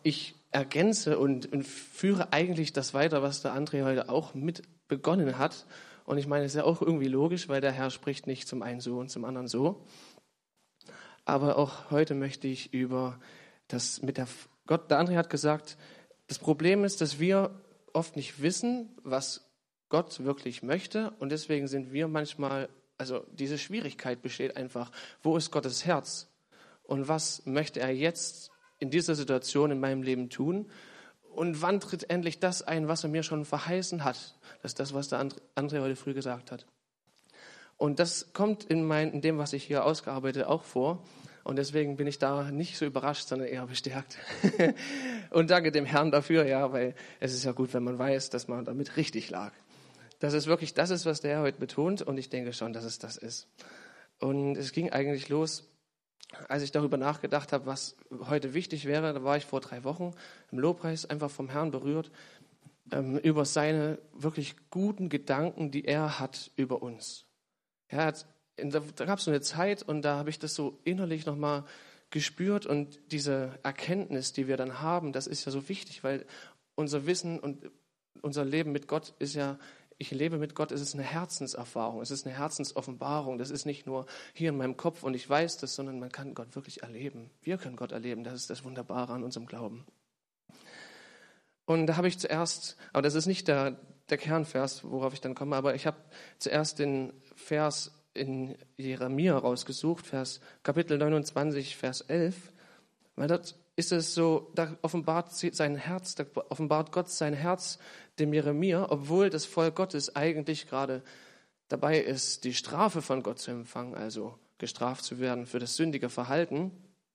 ich ergänze und führe eigentlich das weiter, was der André heute auch mit begonnen hat. Und ich meine, es ist ja auch irgendwie logisch, weil der Herr spricht nicht zum einen so und zum anderen so. Aber auch heute möchte ich über das mit der André hat gesagt, das Problem ist, dass wir oft nicht wissen, was Gott wirklich möchte. Und deswegen sind wir manchmal, also diese Schwierigkeit besteht einfach, wo ist Gottes Herz? Und was möchte er jetzt in dieser Situation in meinem Leben tun? Und wann tritt endlich das ein, was er mir schon verheißen hat? Das ist das, was der André heute früh gesagt hat. Und das kommt in dem, was ich hier ausgearbeitet, auch vor. Und deswegen bin ich da nicht so überrascht, sondern eher bestärkt. Und danke dem Herrn dafür, ja, weil es ist ja gut, wenn man weiß, dass man damit richtig lag. Das ist wirklich, das ist, was der Herr heute betont. Und ich denke schon, dass es das ist. Und es ging eigentlich los, als ich darüber nachgedacht habe, was heute wichtig wäre. Da war ich vor 3 Wochen im Lobpreis einfach vom Herrn berührt, über seine wirklich guten Gedanken, die er hat über uns. Da gab es so eine Zeit und da habe ich das so innerlich nochmal gespürt und diese Erkenntnis, die wir dann haben, das ist ja so wichtig, weil unser Wissen und unser Leben mit Gott ist ja, ich lebe mit Gott, es ist eine Herzenserfahrung, es ist eine Herzensoffenbarung, das ist nicht nur hier in meinem Kopf und ich weiß das, sondern man kann Gott wirklich erleben. Wir können Gott erleben, das ist das Wunderbare an unserem Glauben. Und da habe ich zuerst, aber das ist nicht der Kernvers, worauf ich dann komme, aber ich habe zuerst den Vers in Jeremia rausgesucht, Kapitel 29, Vers 11, weil dort ist es so, da offenbart Gott sein Herz dem Jeremia, obwohl das Volk Gottes eigentlich gerade dabei ist, die Strafe von Gott zu empfangen, also gestraft zu werden für das sündige Verhalten,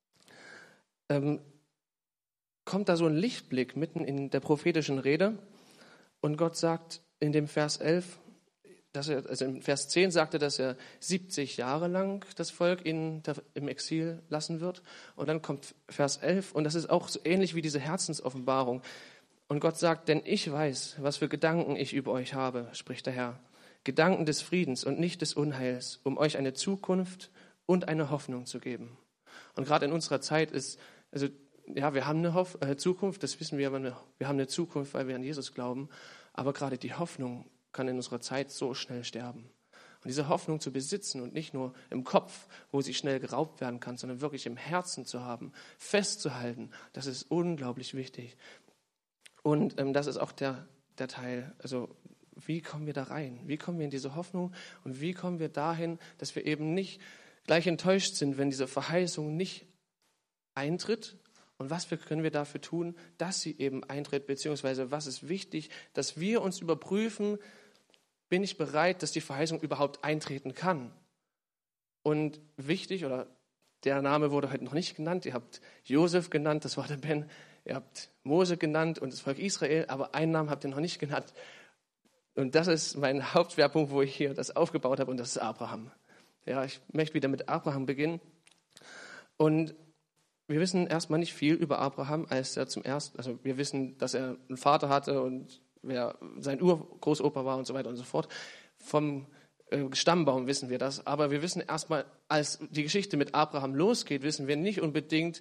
kommt da so ein Lichtblick mitten in der prophetischen Rede und Gott sagt in dem Vers 11, also im Vers 10 sagte, dass er 70 Jahre lang das Volk im Exil lassen wird. Und dann kommt Vers 11 und das ist auch so ähnlich wie diese Herzensoffenbarung. Und Gott sagt, denn ich weiß, was für Gedanken ich über euch habe, spricht der Herr. Gedanken des Friedens und nicht des Unheils, um euch eine Zukunft und eine Hoffnung zu geben. Und gerade in unserer Zeit ist, also ja, wir haben eine Zukunft, das wissen wir, wir haben eine Zukunft, weil wir an Jesus glauben. Aber gerade die Hoffnung kann in unserer Zeit so schnell sterben. Und diese Hoffnung zu besitzen und nicht nur im Kopf, wo sie schnell geraubt werden kann, sondern wirklich im Herzen zu haben, festzuhalten, das ist unglaublich wichtig. Und das ist auch der Teil, also wie kommen wir da rein? Wie kommen wir in diese Hoffnung und wie kommen wir dahin, dass wir eben nicht gleich enttäuscht sind, wenn diese Verheißung nicht eintritt? Und was können wir dafür tun, dass sie eben eintritt, beziehungsweise was ist wichtig, dass wir uns überprüfen, bin ich bereit, dass die Verheißung überhaupt eintreten kann? Und wichtig, oder der Name wurde heute noch nicht genannt, ihr habt Josef genannt, das war der Ben, ihr habt Mose genannt und das Volk Israel, aber einen Namen habt ihr noch nicht genannt. Und das ist mein Hauptschwerpunkt, wo ich hier das aufgebaut habe, und das ist Abraham. Ja, ich möchte wieder mit Abraham beginnen. Und wir wissen erstmal nicht viel über Abraham, als er also wir wissen, dass er einen Vater hatte und wer sein Urgroßopa war und so weiter und so fort. Vom Stammbaum wissen wir das, aber wir wissen erstmal, als die Geschichte mit Abraham losgeht, wissen wir nicht unbedingt,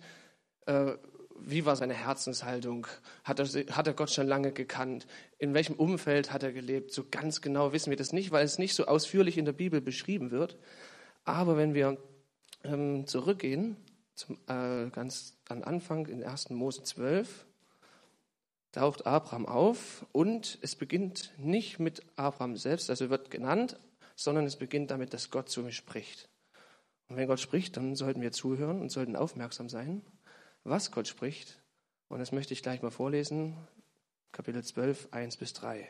wie war seine Herzenshaltung, hat er Gott schon lange gekannt, in welchem Umfeld hat er gelebt, so ganz genau wissen wir das nicht, weil es nicht so ausführlich in der Bibel beschrieben wird. Aber wenn wir zurückgehen, ganz am Anfang in 1. Mose 12, taucht Abraham auf und es beginnt nicht mit Abraham selbst, also wird genannt, sondern es beginnt damit, dass Gott zu ihm spricht. Und wenn Gott spricht, dann sollten wir zuhören und sollten aufmerksam sein, was Gott spricht. Und das möchte ich gleich mal vorlesen, Kapitel 12, 1-3.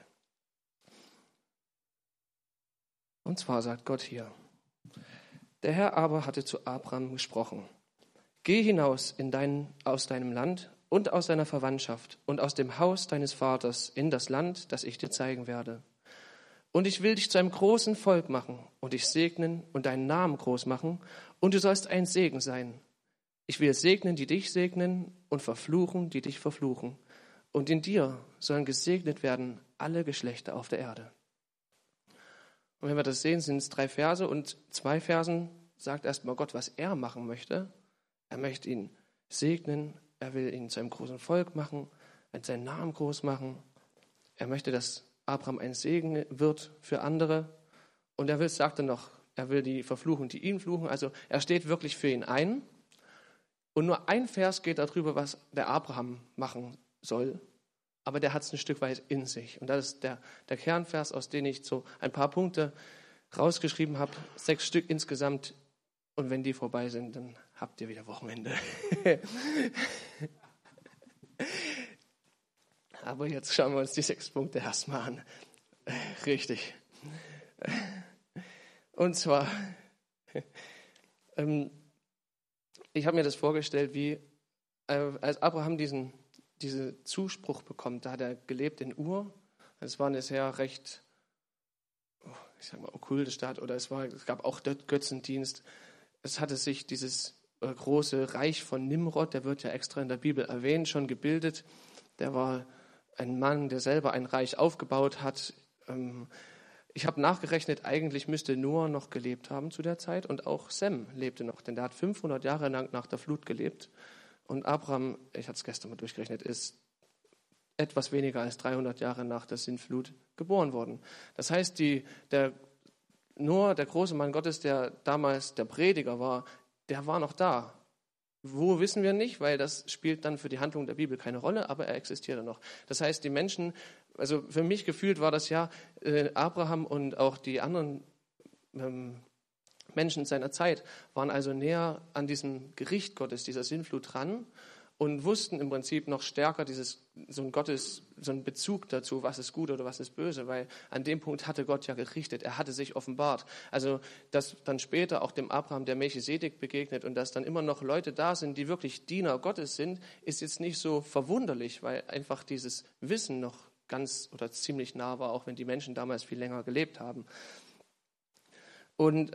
Und zwar sagt Gott hier, der Herr aber hatte zu Abraham gesprochen, geh hinaus aus deinem Land und aus deiner Verwandtschaft und aus dem Haus deines Vaters in das Land, das ich dir zeigen werde. Und ich will dich zu einem großen Volk machen und dich segnen und deinen Namen groß machen und du sollst ein Segen sein. Ich will segnen, die dich segnen und verfluchen, die dich verfluchen. Und in dir sollen gesegnet werden alle Geschlechter auf der Erde. Und wenn wir das sehen, sind es 3 Verse und 2 Versen sagt erstmal Gott, was er machen möchte. Er möchte ihn segnen, Er will ihn zu einem großen Volk machen, seinen Namen groß machen. Er möchte, dass Abraham ein Segen wird für andere. Und sagt er noch, er will die verfluchen, die ihn fluchen. Also er steht wirklich für ihn ein. Und nur ein Vers geht darüber, was der Abraham machen soll. Aber der hat es ein Stück weit in sich. Und das ist der Kernvers, aus dem ich so ein paar Punkte rausgeschrieben habe. 6 Stück insgesamt. Und wenn die vorbei sind, dann habt ihr wieder Wochenende. Aber jetzt schauen wir uns die 6 Punkte erstmal an. Richtig. Und zwar, ich habe mir das vorgestellt, wie als Abraham diesen Zuspruch bekommt, da hat er gelebt in Ur. Es war eine sehr recht, ich sag mal, okkulte Stadt, oder es gab auch dort Götzendienst. Es hatte sich dieses große Reich von Nimrod, der wird ja extra in der Bibel erwähnt, schon gebildet. Der war ein Mann, der selber ein Reich aufgebaut hat. Ich habe nachgerechnet, eigentlich müsste Noah noch gelebt haben zu der Zeit und auch Sem lebte noch, denn der hat 500 Jahre lang nach der Flut gelebt. Und Abraham, ich hatte es gestern mal durchgerechnet, ist etwas weniger als 300 Jahre nach der Sintflut geboren worden. Das heißt, der Noah, der große Mann Gottes, der damals der Prediger war, der war noch da. Wo, wissen wir nicht, weil das spielt dann für die Handlung der Bibel keine Rolle, aber er existierte noch. Das heißt, die Menschen, also für mich gefühlt war das ja Abraham und auch die anderen Menschen seiner Zeit waren also näher an diesem Gericht Gottes, dieser Sintflut dran und wussten im Prinzip noch stärker so einen Bezug dazu, was ist gut oder was ist böse, weil an dem Punkt hatte Gott ja gerichtet, er hatte sich offenbart. Also, dass dann später auch dem Abraham der Melchisedek begegnet und dass dann immer noch Leute da sind, die wirklich Diener Gottes sind, ist jetzt nicht so verwunderlich, weil einfach dieses Wissen noch ganz oder ziemlich nah war, auch wenn die Menschen damals viel länger gelebt haben. Und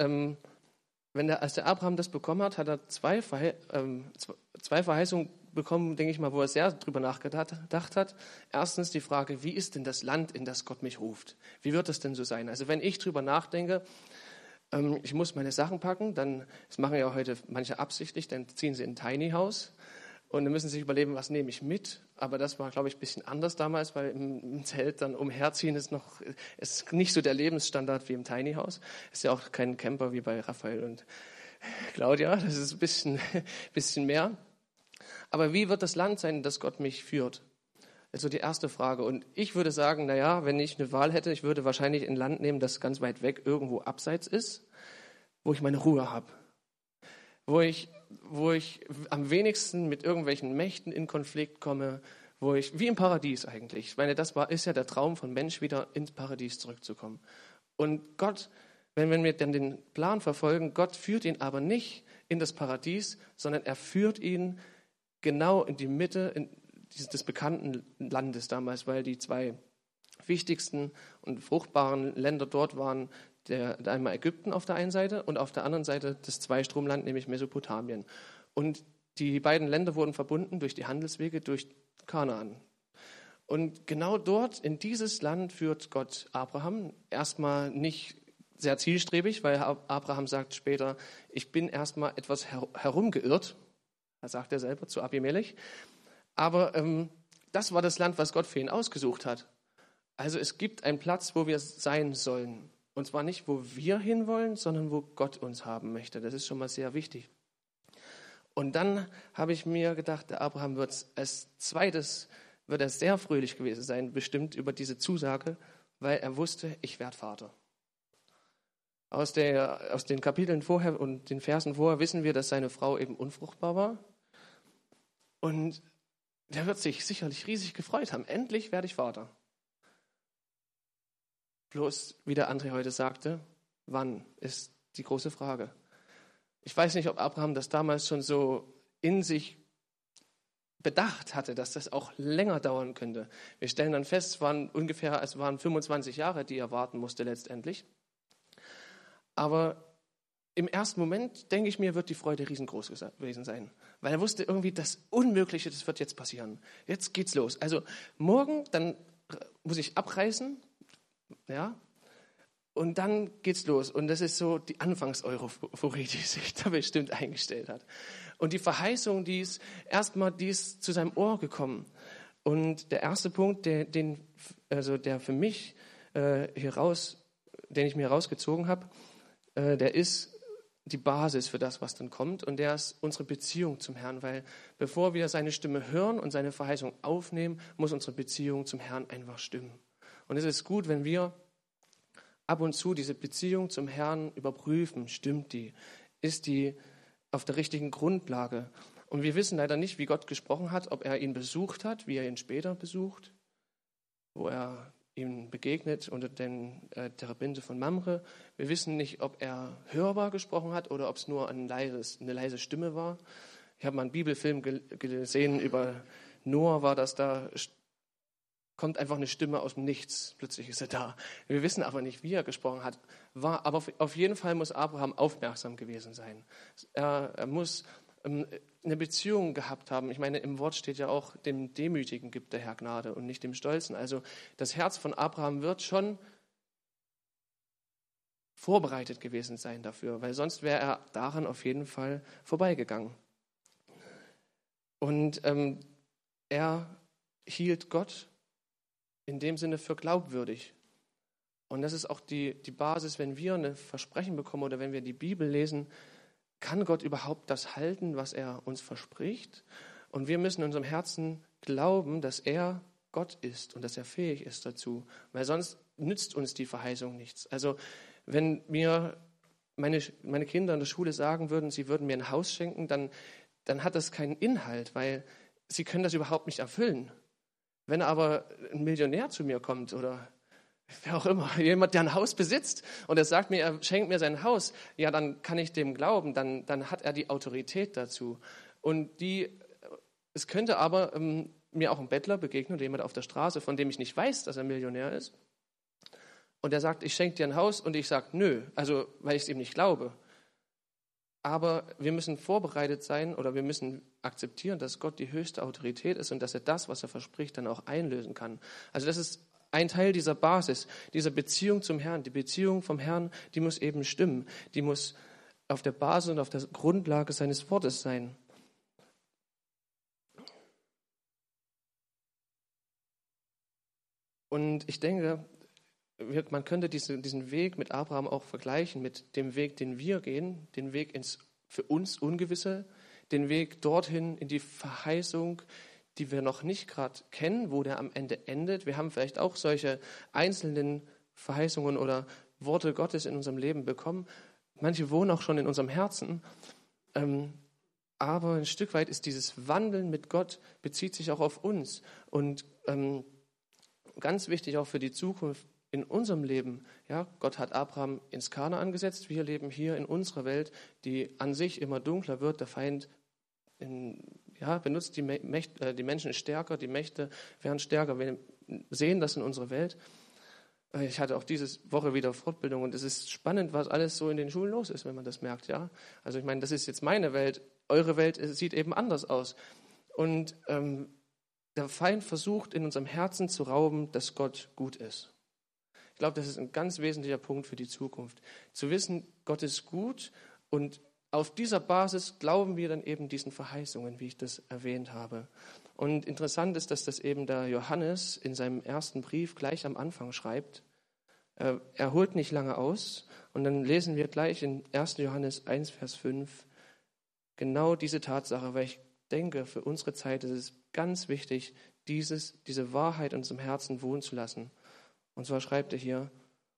als der Abraham das bekommen hat, hat er zwei Verheißungen bekommen, denke ich mal, wo er sehr drüber nachgedacht hat. Erstens die Frage, wie ist denn das Land, in das Gott mich ruft? Wie wird das denn so sein? Also wenn ich drüber nachdenke, ich muss meine Sachen packen, das machen ja heute manche absichtlich, dann ziehen sie in ein Tiny House und dann müssen sie sich überlegen, was nehme ich mit? Aber das war, glaube ich, ein bisschen anders damals, weil im Zelt dann umherziehen ist nicht so der Lebensstandard wie im Tiny House. Ist ja auch kein Camper wie bei Raphael und Claudia, das ist ein bisschen mehr. Aber wie wird das Land sein, in das Gott mich führt? Also die erste Frage. Und ich würde sagen, wenn ich eine Wahl hätte, ich würde wahrscheinlich ein Land nehmen, das ganz weit weg irgendwo abseits ist, wo ich meine Ruhe habe. Wo ich am wenigsten mit irgendwelchen Mächten in Konflikt komme, wie im Paradies eigentlich. Ich meine, ist ja der Traum von Mensch, wieder ins Paradies zurückzukommen. Und Gott, wenn wir dann den Plan verfolgen, Gott führt ihn aber nicht in das Paradies, sondern er führt ihn genau in die Mitte des bekannten Landes damals, weil die 2 wichtigsten und fruchtbaren Länder dort waren, einmal Ägypten auf der einen Seite und auf der anderen Seite das Zweistromland, nämlich Mesopotamien. Und die beiden Länder wurden verbunden durch die Handelswege, durch Kanaan. Und genau dort, in dieses Land, führt Gott Abraham. Erstmal nicht sehr zielstrebig, weil Abraham sagt später, ich bin erstmal etwas herumgeirrt. Das sagt er selber zu Abimelech. Aber das war das Land, was Gott für ihn ausgesucht hat. Also es gibt einen Platz, wo wir sein sollen. Und zwar nicht, wo wir hinwollen, sondern wo Gott uns haben möchte. Das ist schon mal sehr wichtig. Und dann habe ich mir gedacht, der Abraham wird als zweites sehr fröhlich gewesen sein, bestimmt über diese Zusage, weil er wusste, ich werde Vater. Aus den Kapiteln vorher und den Versen vorher wissen wir, dass seine Frau eben unfruchtbar war. Und der wird sich sicherlich riesig gefreut haben. Endlich werde ich Vater. Bloß, wie der André heute sagte, wann ist die große Frage. Ich weiß nicht, ob Abraham das damals schon so in sich bedacht hatte, dass das auch länger dauern könnte. Wir stellen dann fest, es waren 25 Jahre, die er warten musste letztendlich. Aber im ersten Moment, denke ich mir, wird die Freude riesengroß gewesen sein. Weil er wusste irgendwie, das Unmögliche, das wird jetzt passieren. Jetzt geht's los. Also morgen, dann muss ich abreisen, ja, und dann geht's los. Und das ist so die Anfangseuphorie, die sich da bestimmt eingestellt hat. Und die Verheißung, die ist zu seinem Ohr gekommen. Und der erste Punkt, der für mich den ich mir herausgezogen habe, der ist die Basis für das, was dann kommt. Und der ist unsere Beziehung zum Herrn. Weil bevor wir seine Stimme hören und seine Verheißung aufnehmen, muss unsere Beziehung zum Herrn einfach stimmen. Und es ist gut, wenn wir ab und zu diese Beziehung zum Herrn überprüfen. Stimmt die? Ist die auf der richtigen Grundlage? Und wir wissen leider nicht, wie Gott gesprochen hat, ob er ihn besucht hat, wie er ihn später besucht, wo er ihm begegnet unter der Terebinte von Mamre. Wir wissen nicht, ob er hörbar gesprochen hat oder ob es nur eine leise Stimme war. Ich habe mal einen Bibelfilm gesehen über Noah, war das da, kommt einfach eine Stimme aus dem Nichts, plötzlich ist er da. Wir wissen aber nicht, wie er gesprochen hat. Aber auf jeden Fall muss Abraham aufmerksam gewesen sein. Er muss eine Beziehung gehabt haben. Ich meine, im Wort steht ja auch, dem Demütigen gibt der Herr Gnade und nicht dem Stolzen. Also das Herz von Abraham wird schon vorbereitet gewesen sein dafür, weil sonst wäre er daran auf jeden Fall vorbeigegangen. Und er hielt Gott in dem Sinne für glaubwürdig. Und das ist auch die Basis, wenn wir ein Versprechen bekommen oder wenn wir die Bibel lesen, kann Gott überhaupt das halten, was er uns verspricht? Und wir müssen in unserem Herzen glauben, dass er Gott ist und dass er fähig ist dazu, weil sonst nützt uns die Verheißung nichts. Also wenn mir meine Kinder in der Schule sagen würden, sie würden mir ein Haus schenken, dann hat das keinen Inhalt, weil sie können das überhaupt nicht erfüllen. Wenn aber ein Millionär zu mir kommt oder wer auch immer, jemand, der ein Haus besitzt und er sagt mir, er schenkt mir sein Haus, ja, dann kann ich dem glauben, dann hat er die Autorität dazu. Und es könnte aber mir auch ein Bettler begegnen oder jemand auf der Straße, von dem ich nicht weiß, dass er Millionär ist. Und er sagt, ich schenke dir ein Haus und ich sage, nö, also weil ich es ihm nicht glaube. Aber wir müssen vorbereitet sein oder wir müssen akzeptieren, dass Gott die höchste Autorität ist und dass er das, was er verspricht, dann auch einlösen kann. Also das ist ein Teil dieser Basis, dieser Beziehung zum Herrn. Die Beziehung vom Herrn, die muss eben stimmen. Die muss auf der Basis und auf der Grundlage seines Wortes sein. Und ich denke, man könnte diesen Weg mit Abraham auch vergleichen mit dem Weg, den wir gehen, den Weg ins für uns Ungewisse, den Weg dorthin in die Verheißung, die wir noch nicht gerade kennen, wo der am Ende endet. Wir haben vielleicht auch solche einzelnen Verheißungen oder Worte Gottes in unserem Leben bekommen. Manche wohnen auch schon in unserem Herzen. Aber ein Stück weit ist dieses Wandeln mit Gott, bezieht sich auch auf uns. Und ganz wichtig auch für die Zukunft in unserem Leben. Ja, Gott hat Abraham ins Kanaan gesetzt. Wir leben hier in unserer Welt, die an sich immer dunkler wird. Der Feind benutzt die Menschen stärker, die Mächte werden stärker. Wir sehen das in unserer Welt. Ich hatte auch diese Woche wieder Fortbildung und es ist spannend, was alles so in den Schulen los ist, wenn man das merkt. Ja, also ich meine, das ist jetzt meine Welt. Eure Welt sieht eben anders aus. Und der Feind versucht in unserem Herzen zu rauben, dass Gott gut ist. Ich glaube, das ist ein ganz wesentlicher Punkt für die Zukunft. Zu wissen, Gott ist gut und auf dieser Basis glauben wir dann eben diesen Verheißungen, wie ich das erwähnt habe. Und interessant ist, dass das eben der Johannes in seinem ersten Brief gleich am Anfang schreibt. Er holt nicht lange aus und dann lesen wir gleich in 1. Johannes 1, Vers 5 genau diese Tatsache, weil ich denke, für unsere Zeit ist es ganz wichtig, diese Wahrheit in unserem Herzen wohnen zu lassen. Und zwar schreibt er hier,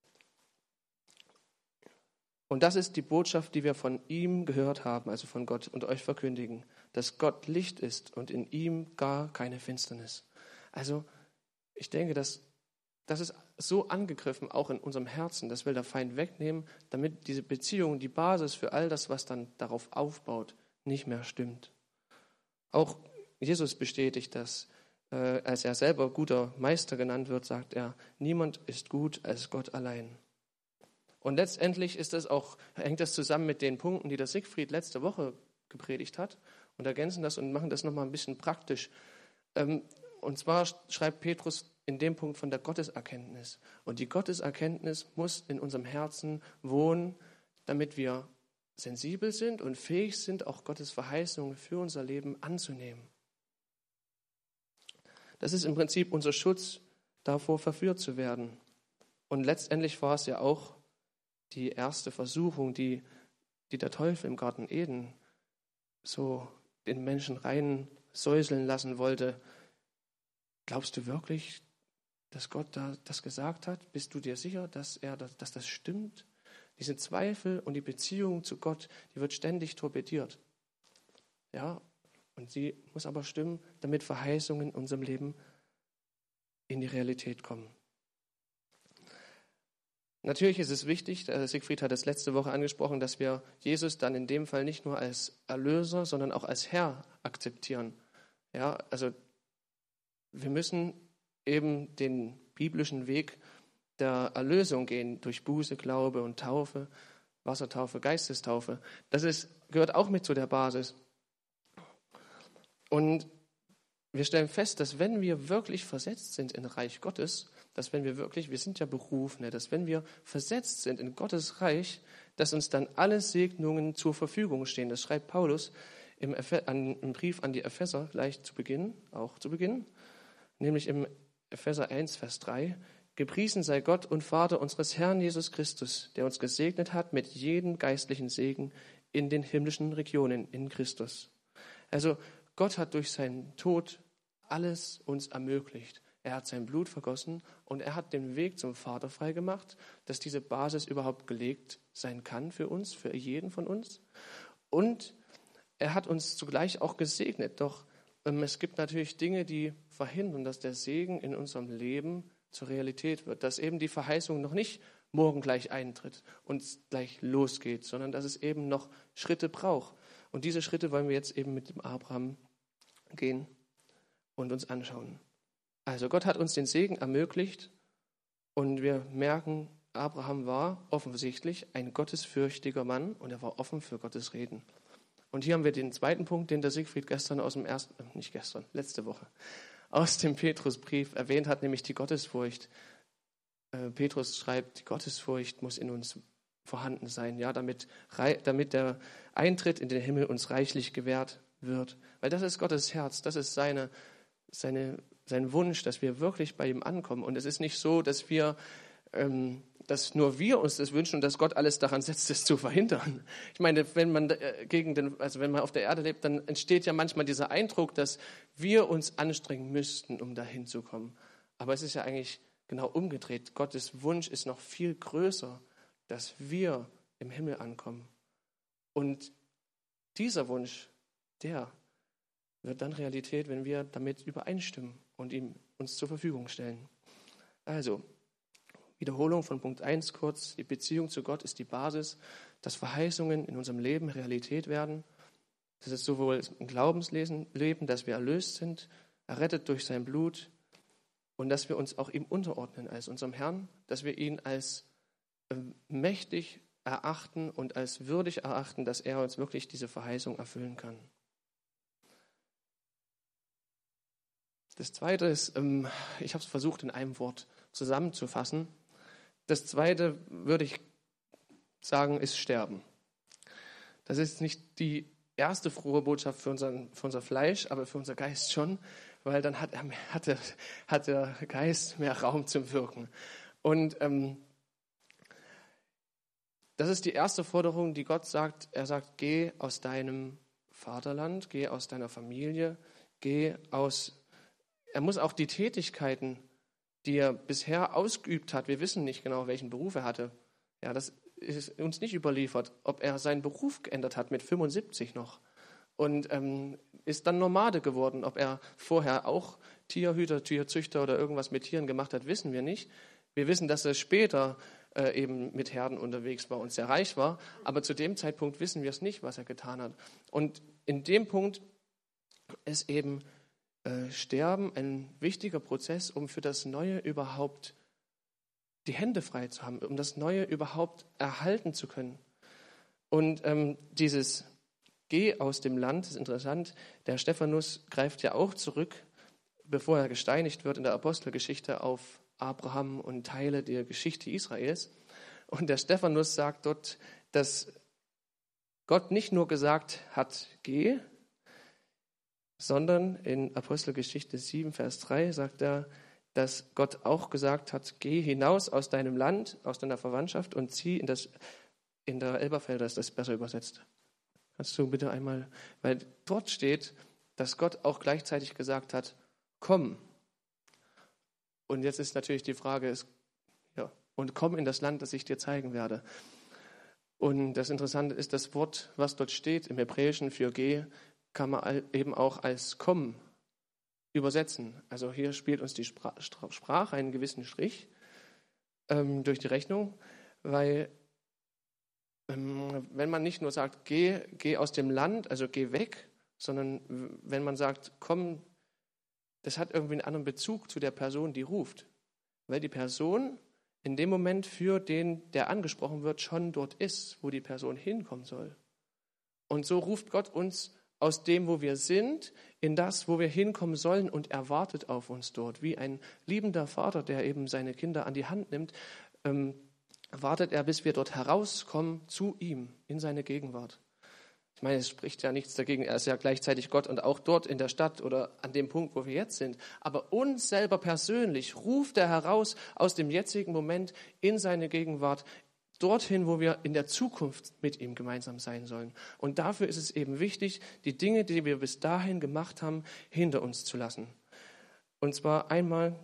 und das ist die Botschaft, die wir von ihm gehört haben, also von Gott, und euch verkündigen, dass Gott Licht ist und in ihm gar keine Finsternis. Also ich denke, das ist so angegriffen, auch in unserem Herzen, das will der Feind wegnehmen, damit diese Beziehung, die Basis für all das, was dann darauf aufbaut, nicht mehr stimmt. Auch Jesus bestätigt das. Als er selber guter Meister genannt wird, sagt er, niemand ist gut als Gott allein. Und letztendlich hängt das zusammen mit den Punkten, die der Siegfried letzte Woche gepredigt hat und ergänzen das und machen das nochmal ein bisschen praktisch. Und zwar schreibt Petrus in dem Punkt von der Gotteserkenntnis. Und die Gotteserkenntnis muss in unserem Herzen wohnen, damit wir sensibel sind und fähig sind, auch Gottes Verheißungen für unser Leben anzunehmen. Das ist im Prinzip unser Schutz davor, verführt zu werden. Und letztendlich war es ja auch die erste Versuchung, die der Teufel im Garten Eden so den Menschen rein säuseln lassen wollte. Glaubst du wirklich, dass Gott das gesagt hat? Bist du dir sicher, dass das stimmt? Diese Zweifel und die Beziehung zu Gott, die wird ständig torpediert. Ja, und sie muss aber stimmen, damit Verheißungen in unserem Leben in die Realität kommen. Natürlich ist es wichtig, Siegfried hat es letzte Woche angesprochen, dass wir Jesus dann in dem Fall nicht nur als Erlöser, sondern auch als Herr akzeptieren. Ja, also wir müssen eben den biblischen Weg der Erlösung gehen, durch Buße, Glaube und Taufe, Wassertaufe, Geistestaufe. Gehört auch mit zu der Basis. Und wir stellen fest, dass wenn wir wirklich versetzt sind in Reich Gottes, wir sind ja Berufene, dass wenn wir versetzt sind in Gottes Reich, dass uns dann alle Segnungen zur Verfügung stehen. Das schreibt Paulus im Brief an die Epheser gleich zu Beginn, nämlich im Epheser 1, Vers 3. Gepriesen sei Gott und Vater unseres Herrn Jesus Christus, der uns gesegnet hat mit jedem geistlichen Segen in den himmlischen Regionen in Christus. Also Gott hat durch seinen Tod alles uns ermöglicht. Er hat sein Blut vergossen und er hat den Weg zum Vater freigemacht, dass diese Basis überhaupt gelegt sein kann für uns, für jeden von uns. Und er hat uns zugleich auch gesegnet. Doch es gibt natürlich Dinge, die verhindern, dass der Segen in unserem Leben zur Realität wird. Dass eben die Verheißung noch nicht morgen gleich eintritt und gleich losgeht, sondern dass es eben noch Schritte braucht. Und diese Schritte wollen wir jetzt eben mit dem Abraham gehen und uns anschauen. Also Gott hat uns den Segen ermöglicht und wir merken, Abraham war offensichtlich ein gottesfürchtiger Mann und er war offen für Gottes Reden. Und hier haben wir den zweiten Punkt, den der Siegfried letzte Woche aus dem Petrusbrief erwähnt hat, nämlich die Gottesfurcht. Petrus schreibt, die Gottesfurcht muss in uns vorhanden sein, ja, damit der Eintritt in den Himmel uns reichlich gewährt wird. Weil das ist Gottes Herz, das ist sein Wunsch, dass wir wirklich bei ihm ankommen. Und es ist nicht so, dass nur wir uns das wünschen und dass Gott alles daran setzt, es zu verhindern. Ich meine, wenn man auf der Erde lebt, dann entsteht ja manchmal dieser Eindruck, dass wir uns anstrengen müssten, um dahin zu kommen. Aber es ist ja eigentlich genau umgedreht. Gottes Wunsch ist noch viel größer, dass wir im Himmel ankommen. Und dieser Wunsch, der wird dann Realität, wenn wir damit übereinstimmen und ihm uns zur Verfügung stellen. Also, Wiederholung von Punkt 1 kurz. Die Beziehung zu Gott ist die Basis, dass Verheißungen in unserem Leben Realität werden. Das ist sowohl im Glaubensleben, dass wir erlöst sind, errettet durch sein Blut und dass wir uns auch ihm unterordnen als unserem Herrn, dass wir ihn als mächtig erachten und als würdig erachten, dass er uns wirklich diese Verheißung erfüllen kann. Das Zweite ist, ich habe es versucht in einem Wort zusammenzufassen. Das Zweite, würde ich sagen, ist Sterben. Das ist nicht die erste frohe Botschaft für unser Fleisch, aber für unser Geist schon, weil dann hat der Geist mehr Raum zum Wirken. Und das ist die erste Forderung, die Gott sagt. Er sagt, geh aus deinem Vaterland, geh aus deiner Familie, er muss auch die Tätigkeiten, die er bisher ausgeübt hat, wir wissen nicht genau, welchen Beruf er hatte. Ja, das ist uns nicht überliefert, ob er seinen Beruf geändert hat mit 75 noch und ist dann Nomade geworden. Ob er vorher auch Tierhüter, Tierzüchter oder irgendwas mit Tieren gemacht hat, wissen wir nicht. Wir wissen, dass er später eben mit Herden unterwegs war und sehr reich war, aber zu dem Zeitpunkt wissen wir es nicht, was er getan hat. Und in dem Punkt ist eben Sterben ein wichtiger Prozess, um für das Neue überhaupt die Hände frei zu haben, um das Neue überhaupt erhalten zu können. Und dieses Geh aus dem Land, das ist interessant, der Stephanus greift ja auch zurück, bevor er gesteinigt wird in der Apostelgeschichte, auf Abraham und Teile der Geschichte Israels. Und der Stephanus sagt dort, dass Gott nicht nur gesagt hat, geh, sondern in Apostelgeschichte 7, Vers 3 sagt er, dass Gott auch gesagt hat, geh hinaus aus deinem Land, aus deiner Verwandtschaft und zieh in der Elberfelder ist das besser übersetzt. Kannst du bitte einmal, weil dort steht, dass Gott auch gleichzeitig gesagt hat, komm. Und jetzt ist natürlich die Frage, und komm in das Land, das ich dir zeigen werde. Und das Interessante ist, das Wort, was dort steht im Hebräischen für geh, kann man eben auch als komm übersetzen. Also hier spielt uns die Sprache einen gewissen Strich durch die Rechnung, weil wenn man nicht nur sagt, geh aus dem Land, also geh weg, sondern wenn man sagt, komm, das hat irgendwie einen anderen Bezug zu der Person, die ruft. Weil die Person in dem Moment für den, der angesprochen wird, schon dort ist, wo die Person hinkommen soll. Und so ruft Gott uns aus dem, wo wir sind, in das, wo wir hinkommen sollen und erwartet auf uns dort. Wie ein liebender Vater, der eben seine Kinder an die Hand nimmt, wartet er, bis wir dort herauskommen zu ihm, in seine Gegenwart. Ich meine, es spricht ja nichts dagegen, er ist ja gleichzeitig Gott und auch dort in der Stadt oder an dem Punkt, wo wir jetzt sind. Aber uns selber persönlich ruft er heraus aus dem jetzigen Moment in seine Gegenwart, dorthin, wo wir in der Zukunft mit ihm gemeinsam sein sollen. Und dafür ist es eben wichtig, die Dinge, die wir bis dahin gemacht haben, hinter uns zu lassen. Und zwar einmal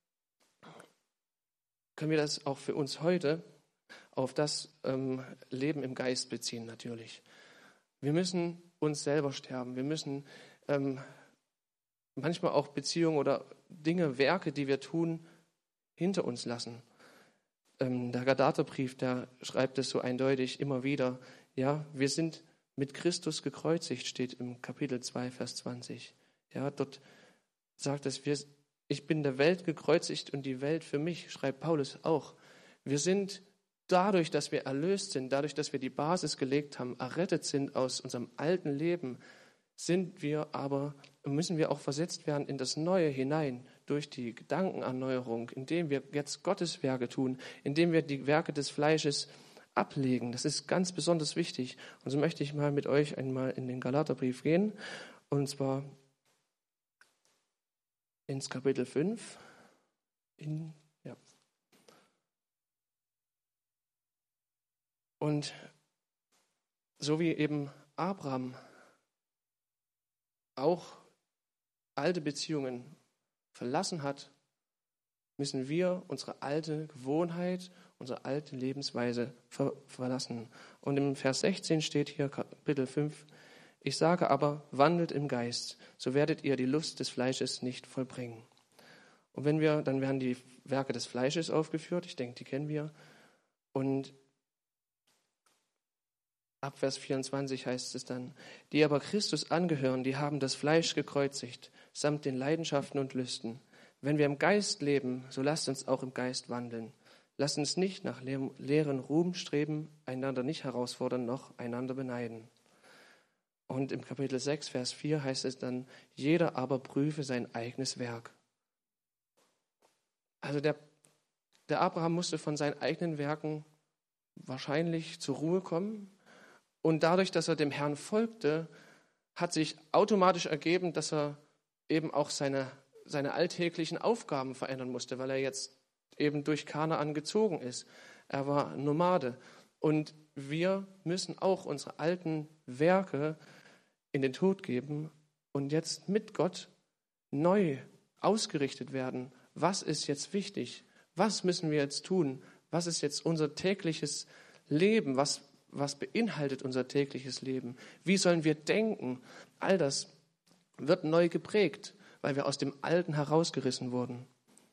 können wir das auch für uns heute auf das Leben im Geist beziehen natürlich. Wir müssen uns selber sterben. Wir müssen manchmal auch Beziehungen oder Dinge, Werke, die wir tun, hinter uns lassen. Der Galaterbrief, der schreibt es so eindeutig immer wieder. Ja, wir sind mit Christus gekreuzigt, steht im Kapitel 2, Vers 20. Ja, dort sagt es, ich bin der Welt gekreuzigt und die Welt für mich, schreibt Paulus auch. Wir sind dadurch, dass wir erlöst sind, dadurch, dass wir die Basis gelegt haben, errettet sind aus unserem alten Leben, müssen wir auch versetzt werden in das Neue hinein, durch die Gedankenerneuerung, indem wir jetzt Gottes Werke tun, indem wir die Werke des Fleisches ablegen. Das ist ganz besonders wichtig. Und so möchte ich mal mit euch einmal in den Galaterbrief gehen, und zwar ins Kapitel 5. Und so wie eben Abraham auch alte Beziehungen verlassen hat, müssen wir unsere alte Gewohnheit, unsere alte Lebensweise verlassen. Und im Vers 16 steht hier, Kapitel 5, ich sage aber, wandelt im Geist, so werdet ihr die Lust des Fleisches nicht vollbringen. Und dann werden die Werke des Fleisches aufgeführt, ich denke, die kennen wir. Und ab Vers 24 heißt es dann, die aber Christus angehören, die haben das Fleisch gekreuzigt, samt den Leidenschaften und Lüsten. Wenn wir im Geist leben, so lasst uns auch im Geist wandeln. Lasst uns nicht nach leeren Ruhm streben, einander nicht herausfordern, noch einander beneiden. Und im Kapitel 6, Vers 4 heißt es dann, jeder aber prüfe sein eigenes Werk. Also der Abraham musste von seinen eigenen Werken wahrscheinlich zur Ruhe kommen. Und dadurch, dass er dem Herrn folgte, hat sich automatisch ergeben, dass er eben auch seine alltäglichen Aufgaben verändern musste, weil er jetzt eben durch Kanaan gezogen ist. Er war Nomade. Und wir müssen auch unsere alten Werke in den Tod geben und jetzt mit Gott neu ausgerichtet werden. Was ist jetzt wichtig? Was müssen wir jetzt tun? Was ist jetzt unser tägliches Leben? Was beinhaltet unser tägliches Leben? Wie sollen wir denken? All das wird neu geprägt, weil wir aus dem Alten herausgerissen wurden.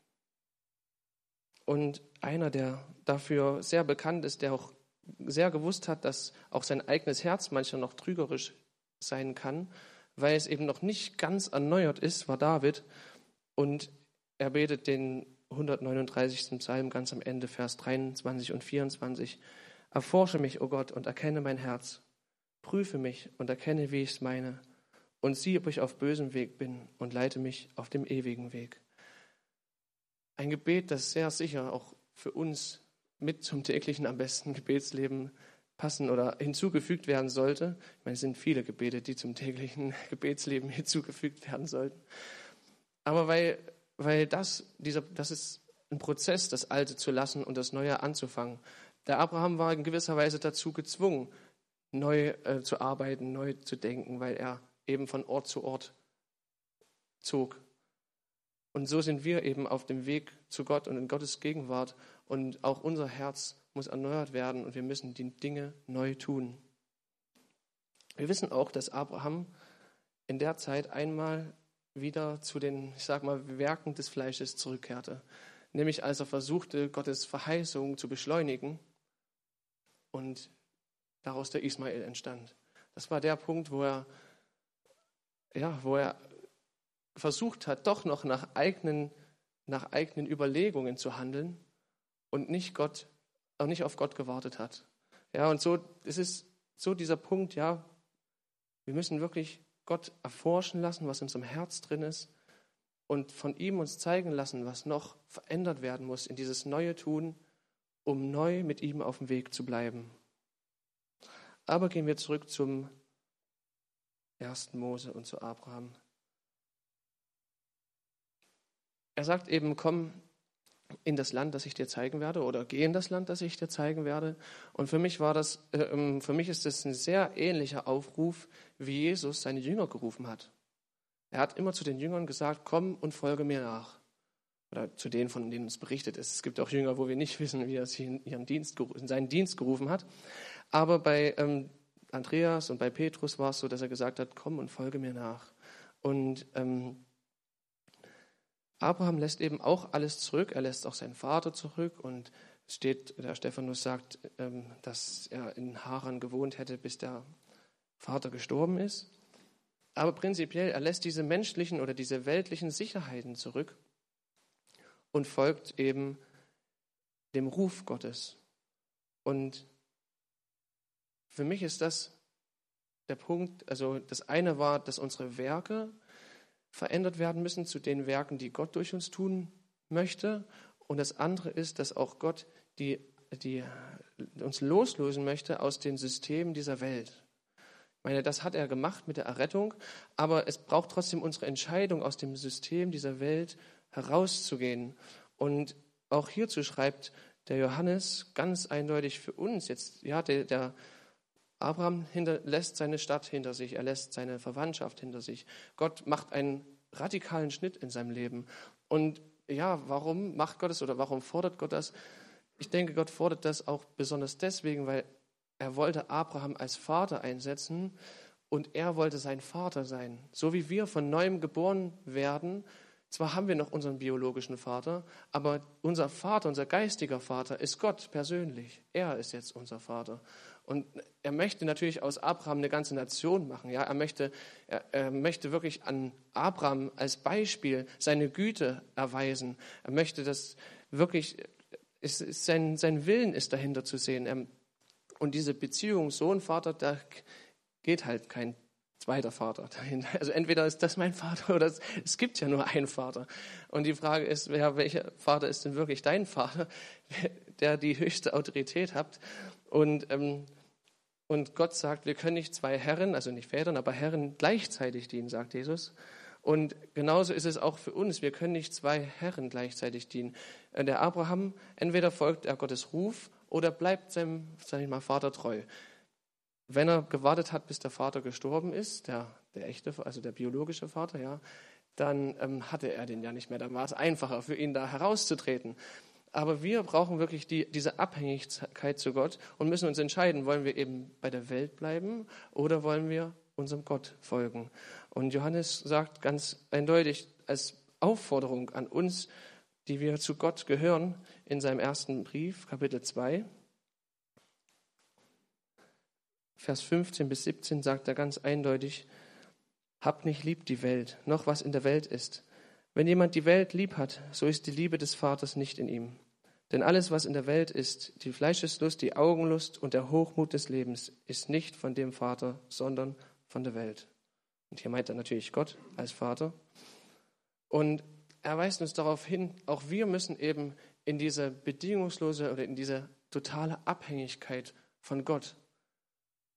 Und einer, der dafür sehr bekannt ist, der auch sehr gewusst hat, dass auch sein eigenes Herz manchmal noch trügerisch sein kann, weil es eben noch nicht ganz erneuert ist, war David. Und er betet den 139. Psalm ganz am Ende, Vers 23 und 24. Erforsche mich, o Gott, und erkenne mein Herz. Prüfe mich und erkenne, wie ich es meine. Und sieh, ob ich auf bösem Weg bin und leite mich auf dem ewigen Weg. Ein Gebet, das sehr sicher auch für uns mit zum täglichen, am besten Gebetsleben passen oder hinzugefügt werden sollte. Ich meine, es sind viele Gebete, die zum täglichen Gebetsleben hinzugefügt werden sollten. Aber weil das ist ein Prozess, das Alte zu lassen und das Neue anzufangen. Der Abraham war in gewisser Weise dazu gezwungen, neu zu arbeiten, neu zu denken, weil er eben von Ort zu Ort zog. Und so sind wir eben auf dem Weg zu Gott und in Gottes Gegenwart. Und auch unser Herz muss erneuert werden und wir müssen die Dinge neu tun. Wir wissen auch, dass Abraham in der Zeit einmal wieder zu den, Werken des Fleisches zurückkehrte. Nämlich als er versuchte, Gottes Verheißung zu beschleunigen und daraus der Ismael entstand. Das war der Punkt, wo er versucht hat, doch noch nach eigenen Überlegungen zu handeln und nicht auf Gott gewartet hat. Ja, und so es ist so dieser Punkt, ja, wir müssen wirklich Gott erforschen lassen, was in unserem Herz drin ist und von ihm uns zeigen lassen, was noch verändert werden muss in dieses neue Tun, um neu mit ihm auf dem Weg zu bleiben. Aber gehen wir zurück zum 1. Mose und zu Abraham. Er sagt eben, komm in das Land, das ich dir zeigen werde, oder geh in das Land, das ich dir zeigen werde. Und für mich ist das ein sehr ähnlicher Aufruf, wie Jesus seine Jünger gerufen hat. Er hat immer zu den Jüngern gesagt, komm und folge mir nach. Oder zu denen, von denen es berichtet ist. Es gibt auch Jünger, wo wir nicht wissen, wie er sie in seinen Dienst gerufen hat. Aber bei Andreas und bei Petrus war es so, dass er gesagt hat, komm und folge mir nach. Und Abraham lässt eben auch alles zurück. Er lässt auch seinen Vater zurück. Und es steht, der Stephanus sagt, dass er in Haran gewohnt hätte, bis der Vater gestorben ist. Aber prinzipiell, er lässt diese menschlichen oder diese weltlichen Sicherheiten zurück und folgt eben dem Ruf Gottes. Und für mich ist das der Punkt, also das eine war, dass unsere Werke verändert werden müssen zu den Werken, die Gott durch uns tun möchte. Und das andere ist, dass auch Gott die uns loslösen möchte aus den Systemen dieser Welt. Ich meine, das hat er gemacht mit der Errettung, aber es braucht trotzdem unsere Entscheidung, aus dem System dieser Welt herauszugehen. Und auch hierzu schreibt der Johannes ganz eindeutig für uns jetzt, ja, der Abraham lässt seine Stadt hinter sich, er lässt seine Verwandtschaft hinter sich. Gott macht einen radikalen Schnitt in seinem Leben. Und ja, warum macht Gott es oder warum fordert Gott das? Ich denke, Gott fordert das auch besonders deswegen, weil er wollte Abraham als Vater einsetzen und er wollte sein Vater sein. So wie wir von neuem geboren werden, zwar haben wir noch unseren biologischen Vater, aber unser Vater, unser geistiger Vater ist Gott persönlich. Er ist jetzt unser Vater. Und er möchte natürlich aus Abraham eine ganze Nation machen. Ja? Er möchte wirklich an Abraham als Beispiel seine Güte erweisen. Er möchte das wirklich, sein Willen ist dahinter zu sehen. Und diese Beziehung Sohn-Vater, da geht halt kein zweiter Vater dahinter. Also entweder ist das mein Vater oder es gibt ja nur einen Vater. Und die Frage ist, ja, welcher Vater ist denn wirklich dein Vater, der die höchste Autorität hat? Und Gott sagt, wir können nicht zwei Herren, also nicht Vätern, aber Herren gleichzeitig dienen, sagt Jesus. Und genauso ist es auch für uns. Wir können nicht zwei Herren gleichzeitig dienen. Der Abraham, entweder folgt er Gottes Ruf oder bleibt seinem, Vater treu. Wenn er gewartet hat, bis der Vater gestorben ist, der echte, also der biologische Vater, ja, dann hatte er den ja nicht mehr. Dann war es einfacher für ihn, da herauszutreten. Aber wir brauchen wirklich diese Abhängigkeit zu Gott und müssen uns entscheiden, wollen wir eben bei der Welt bleiben oder wollen wir unserem Gott folgen. Und Johannes sagt ganz eindeutig als Aufforderung an uns, die wir zu Gott gehören, in seinem ersten Brief, Kapitel 2, Vers 15 bis 17 sagt er ganz eindeutig, habt nicht lieb die Welt, noch was in der Welt ist. Wenn jemand die Welt lieb hat, so ist die Liebe des Vaters nicht in ihm. Denn alles, was in der Welt ist, die Fleischeslust, die Augenlust und der Hochmut des Lebens, ist nicht von dem Vater, sondern von der Welt. Und hier meint er natürlich Gott als Vater. Und er weist uns darauf hin, auch wir müssen eben in diese bedingungslose oder in diese totale Abhängigkeit von Gott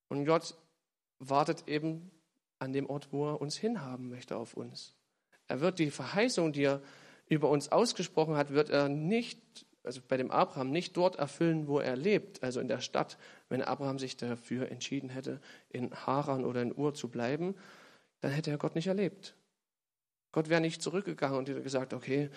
Und Gott wartet eben an dem Ort, wo er uns hinhaben möchte, auf uns. Er wird die Verheißung, die er über uns ausgesprochen hat, wird er nicht, also bei dem Abraham, nicht dort erfüllen, wo er lebt, also in der Stadt. Wenn Abraham sich dafür entschieden hätte, in Haran oder in Ur zu bleiben, dann hätte er Gott nicht erlebt. Gott wäre nicht zurückgegangen und hätte gesagt, okay,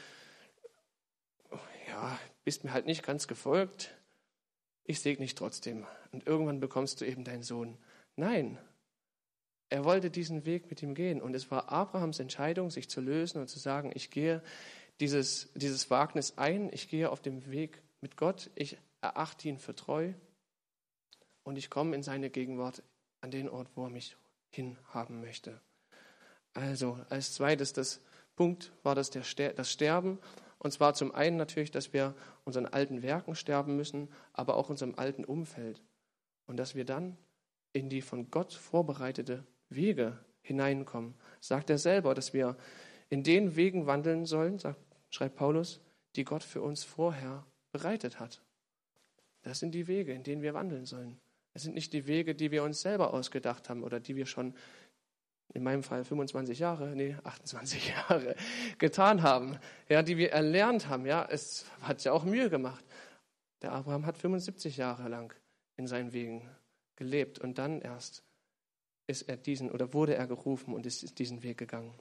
ja, bist mir halt nicht ganz gefolgt, ich segne dich trotzdem. Und irgendwann bekommst du eben deinen Sohn. Nein, er wollte diesen Weg mit ihm gehen. Und es war Abrahams Entscheidung, sich zu lösen und zu sagen, ich gehe dieses Wagnis ein, ich gehe auf dem Weg mit Gott, ich erachte ihn für treu und ich komme in seine Gegenwart an den Ort, wo er mich hinhaben möchte. Also als zweites das Punkt war das Sterben. Und zwar zum einen natürlich, dass wir unseren alten Werken sterben müssen, aber auch unserem alten Umfeld. Und dass wir dann in die von Gott vorbereitete Wege hineinkommen. Sagt er selber, dass wir in den Wegen wandeln sollen, schreibt Paulus, die Gott für uns vorher bereitet hat. Das sind die Wege, in denen wir wandeln sollen. Es sind nicht die Wege, die wir uns selber ausgedacht haben oder die wir schon in meinem Fall 28 Jahre getan haben, ja, die wir erlernt haben. Ja, es hat ja auch Mühe gemacht. Der Abraham hat 75 Jahre lang in seinen Wegen gelebt und dann erst wurde er gerufen und ist diesen Weg gegangen.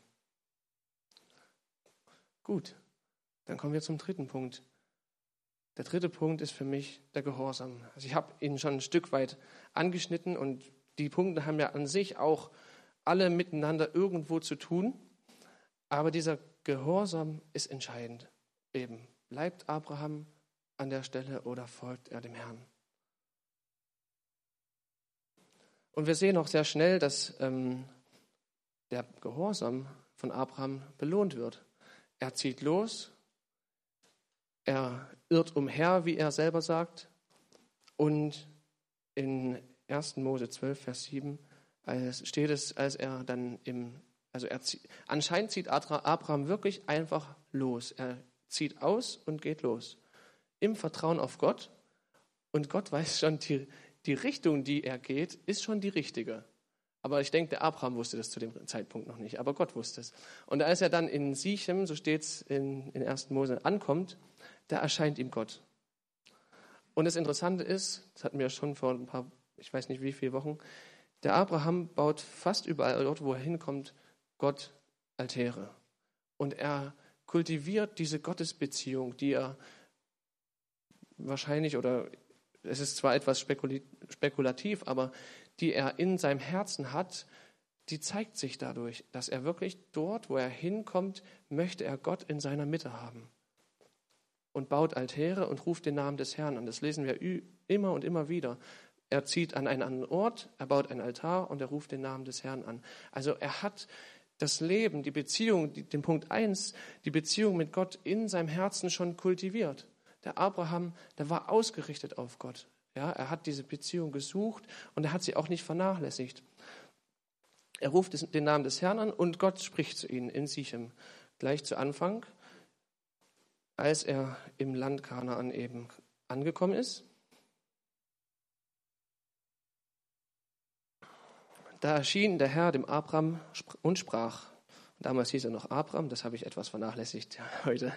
Gut, dann kommen wir zum dritten Punkt. Der dritte Punkt ist für mich der Gehorsam. Also ich habe ihn schon ein Stück weit angeschnitten und die Punkte haben ja an sich auch alle miteinander irgendwo zu tun, aber dieser Gehorsam ist entscheidend. Eben, bleibt Abraham an der Stelle oder folgt er dem Herrn? Und wir sehen auch sehr schnell, dass der Gehorsam von Abraham belohnt wird. Er zieht los, er irrt umher, wie er selber sagt, und in 1. Mose 12, Vers 7 steht es, anscheinend zieht Abraham wirklich einfach los. Er zieht aus und geht los. Im Vertrauen auf Gott. Und Gott weiß schon, die Richtung, die er geht, ist schon die richtige. Aber ich denke, der Abraham wusste das zu dem Zeitpunkt noch nicht. Aber Gott wusste es. Und als er dann in Sichem, so steht es in 1. Mose, ankommt, da erscheint ihm Gott. Und das Interessante ist, das hatten wir schon vor ein paar, ich weiß nicht wie viele Wochen, der Abraham baut fast überall dort, wo er hinkommt, Gott Altäre. Und er kultiviert diese Gottesbeziehung, die er wahrscheinlich, oder es ist zwar etwas spekulativ, aber die er in seinem Herzen hat, die zeigt sich dadurch, dass er wirklich dort, wo er hinkommt, möchte er Gott in seiner Mitte haben. Und baut Altäre und ruft den Namen des Herrn an. Das lesen wir immer und immer wieder. Er zieht an einen anderen Ort, er baut einen Altar und er ruft den Namen des Herrn an. Also er hat das Leben, die Beziehung, den Punkt 1, die Beziehung mit Gott in seinem Herzen schon kultiviert. Der Abraham, der war ausgerichtet auf Gott. Ja, er hat diese Beziehung gesucht und er hat sie auch nicht vernachlässigt. Er ruft den Namen des Herrn an und Gott spricht zu ihnen in Sichem. Gleich zu Anfang, als er im Land Kanaan eben angekommen ist. Da erschien der Herr dem Abraham und sprach, damals hieß er noch Abraham, das habe ich etwas vernachlässigt heute,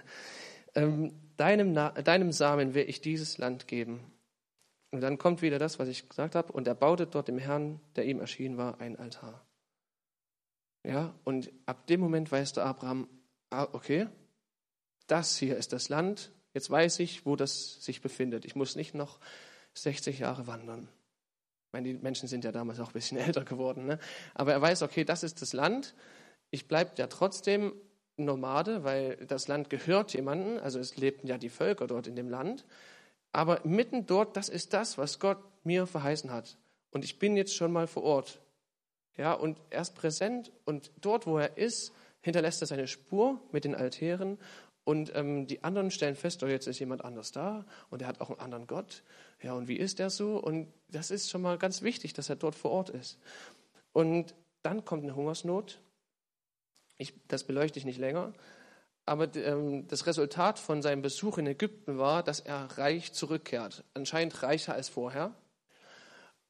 deinem Samen will ich dieses Land geben. Und dann kommt wieder das, was ich gesagt habe, und er baute dort dem Herrn, der ihm erschienen war, ein Altar. Ja, und ab dem Moment weiß der Abraham, okay, das hier ist das Land, jetzt weiß ich, wo das sich befindet. Ich muss nicht noch 60 Jahre wandern. Ich meine, die Menschen sind ja damals auch ein bisschen älter geworden, ne? Aber er weiß, okay, das ist das Land. Ich bleibe ja trotzdem Nomade, weil das Land gehört jemandem, also es lebten ja die Völker dort in dem Land. Aber mitten dort, das ist das, was Gott mir verheißen hat. Und ich bin jetzt schon mal vor Ort. Ja, und er ist präsent und dort, wo er ist, hinterlässt er seine Spur mit den Altären. Und die anderen stellen fest, oh, jetzt ist jemand anders da und er hat auch einen anderen Gott. Ja, und wie ist der so? Und das ist schon mal ganz wichtig, dass er dort vor Ort ist. Und dann kommt eine Hungersnot. Das beleuchte ich nicht länger. Aber das Resultat von seinem Besuch in Ägypten war, dass er reich zurückkehrt. Anscheinend reicher als vorher.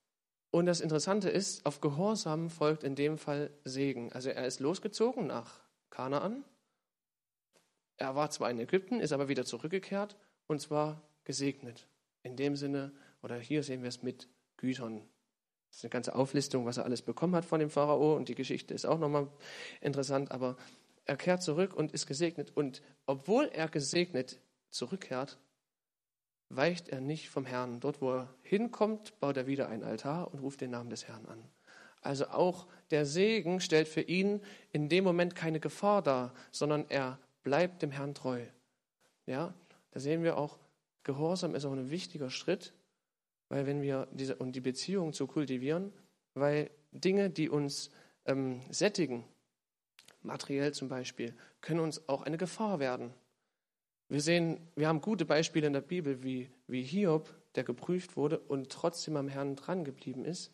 Und das Interessante ist, auf Gehorsam folgt in dem Fall Segen. Also er ist losgezogen nach Kanaan. Er war zwar in Ägypten, ist aber wieder zurückgekehrt und zwar gesegnet. In dem Sinne, oder hier sehen wir es mit Gütern. Das ist eine ganze Auflistung, was er alles bekommen hat von dem Pharao und die Geschichte ist auch nochmal interessant, aber er kehrt zurück und ist gesegnet und obwohl er gesegnet zurückkehrt, weicht er nicht vom Herrn. Dort, wo er hinkommt, baut er wieder einen Altar und ruft den Namen des Herrn an. Also auch der Segen stellt für ihn in dem Moment keine Gefahr dar, sondern er bleibt dem Herrn treu. Ja, da sehen wir auch, Gehorsam ist auch ein wichtiger Schritt, weil wenn wir die Beziehung zu kultivieren, weil Dinge, die uns sättigen, materiell zum Beispiel, können uns auch eine Gefahr werden. Wir haben gute Beispiele in der Bibel, wie Hiob, der geprüft wurde und trotzdem am Herrn dran geblieben ist.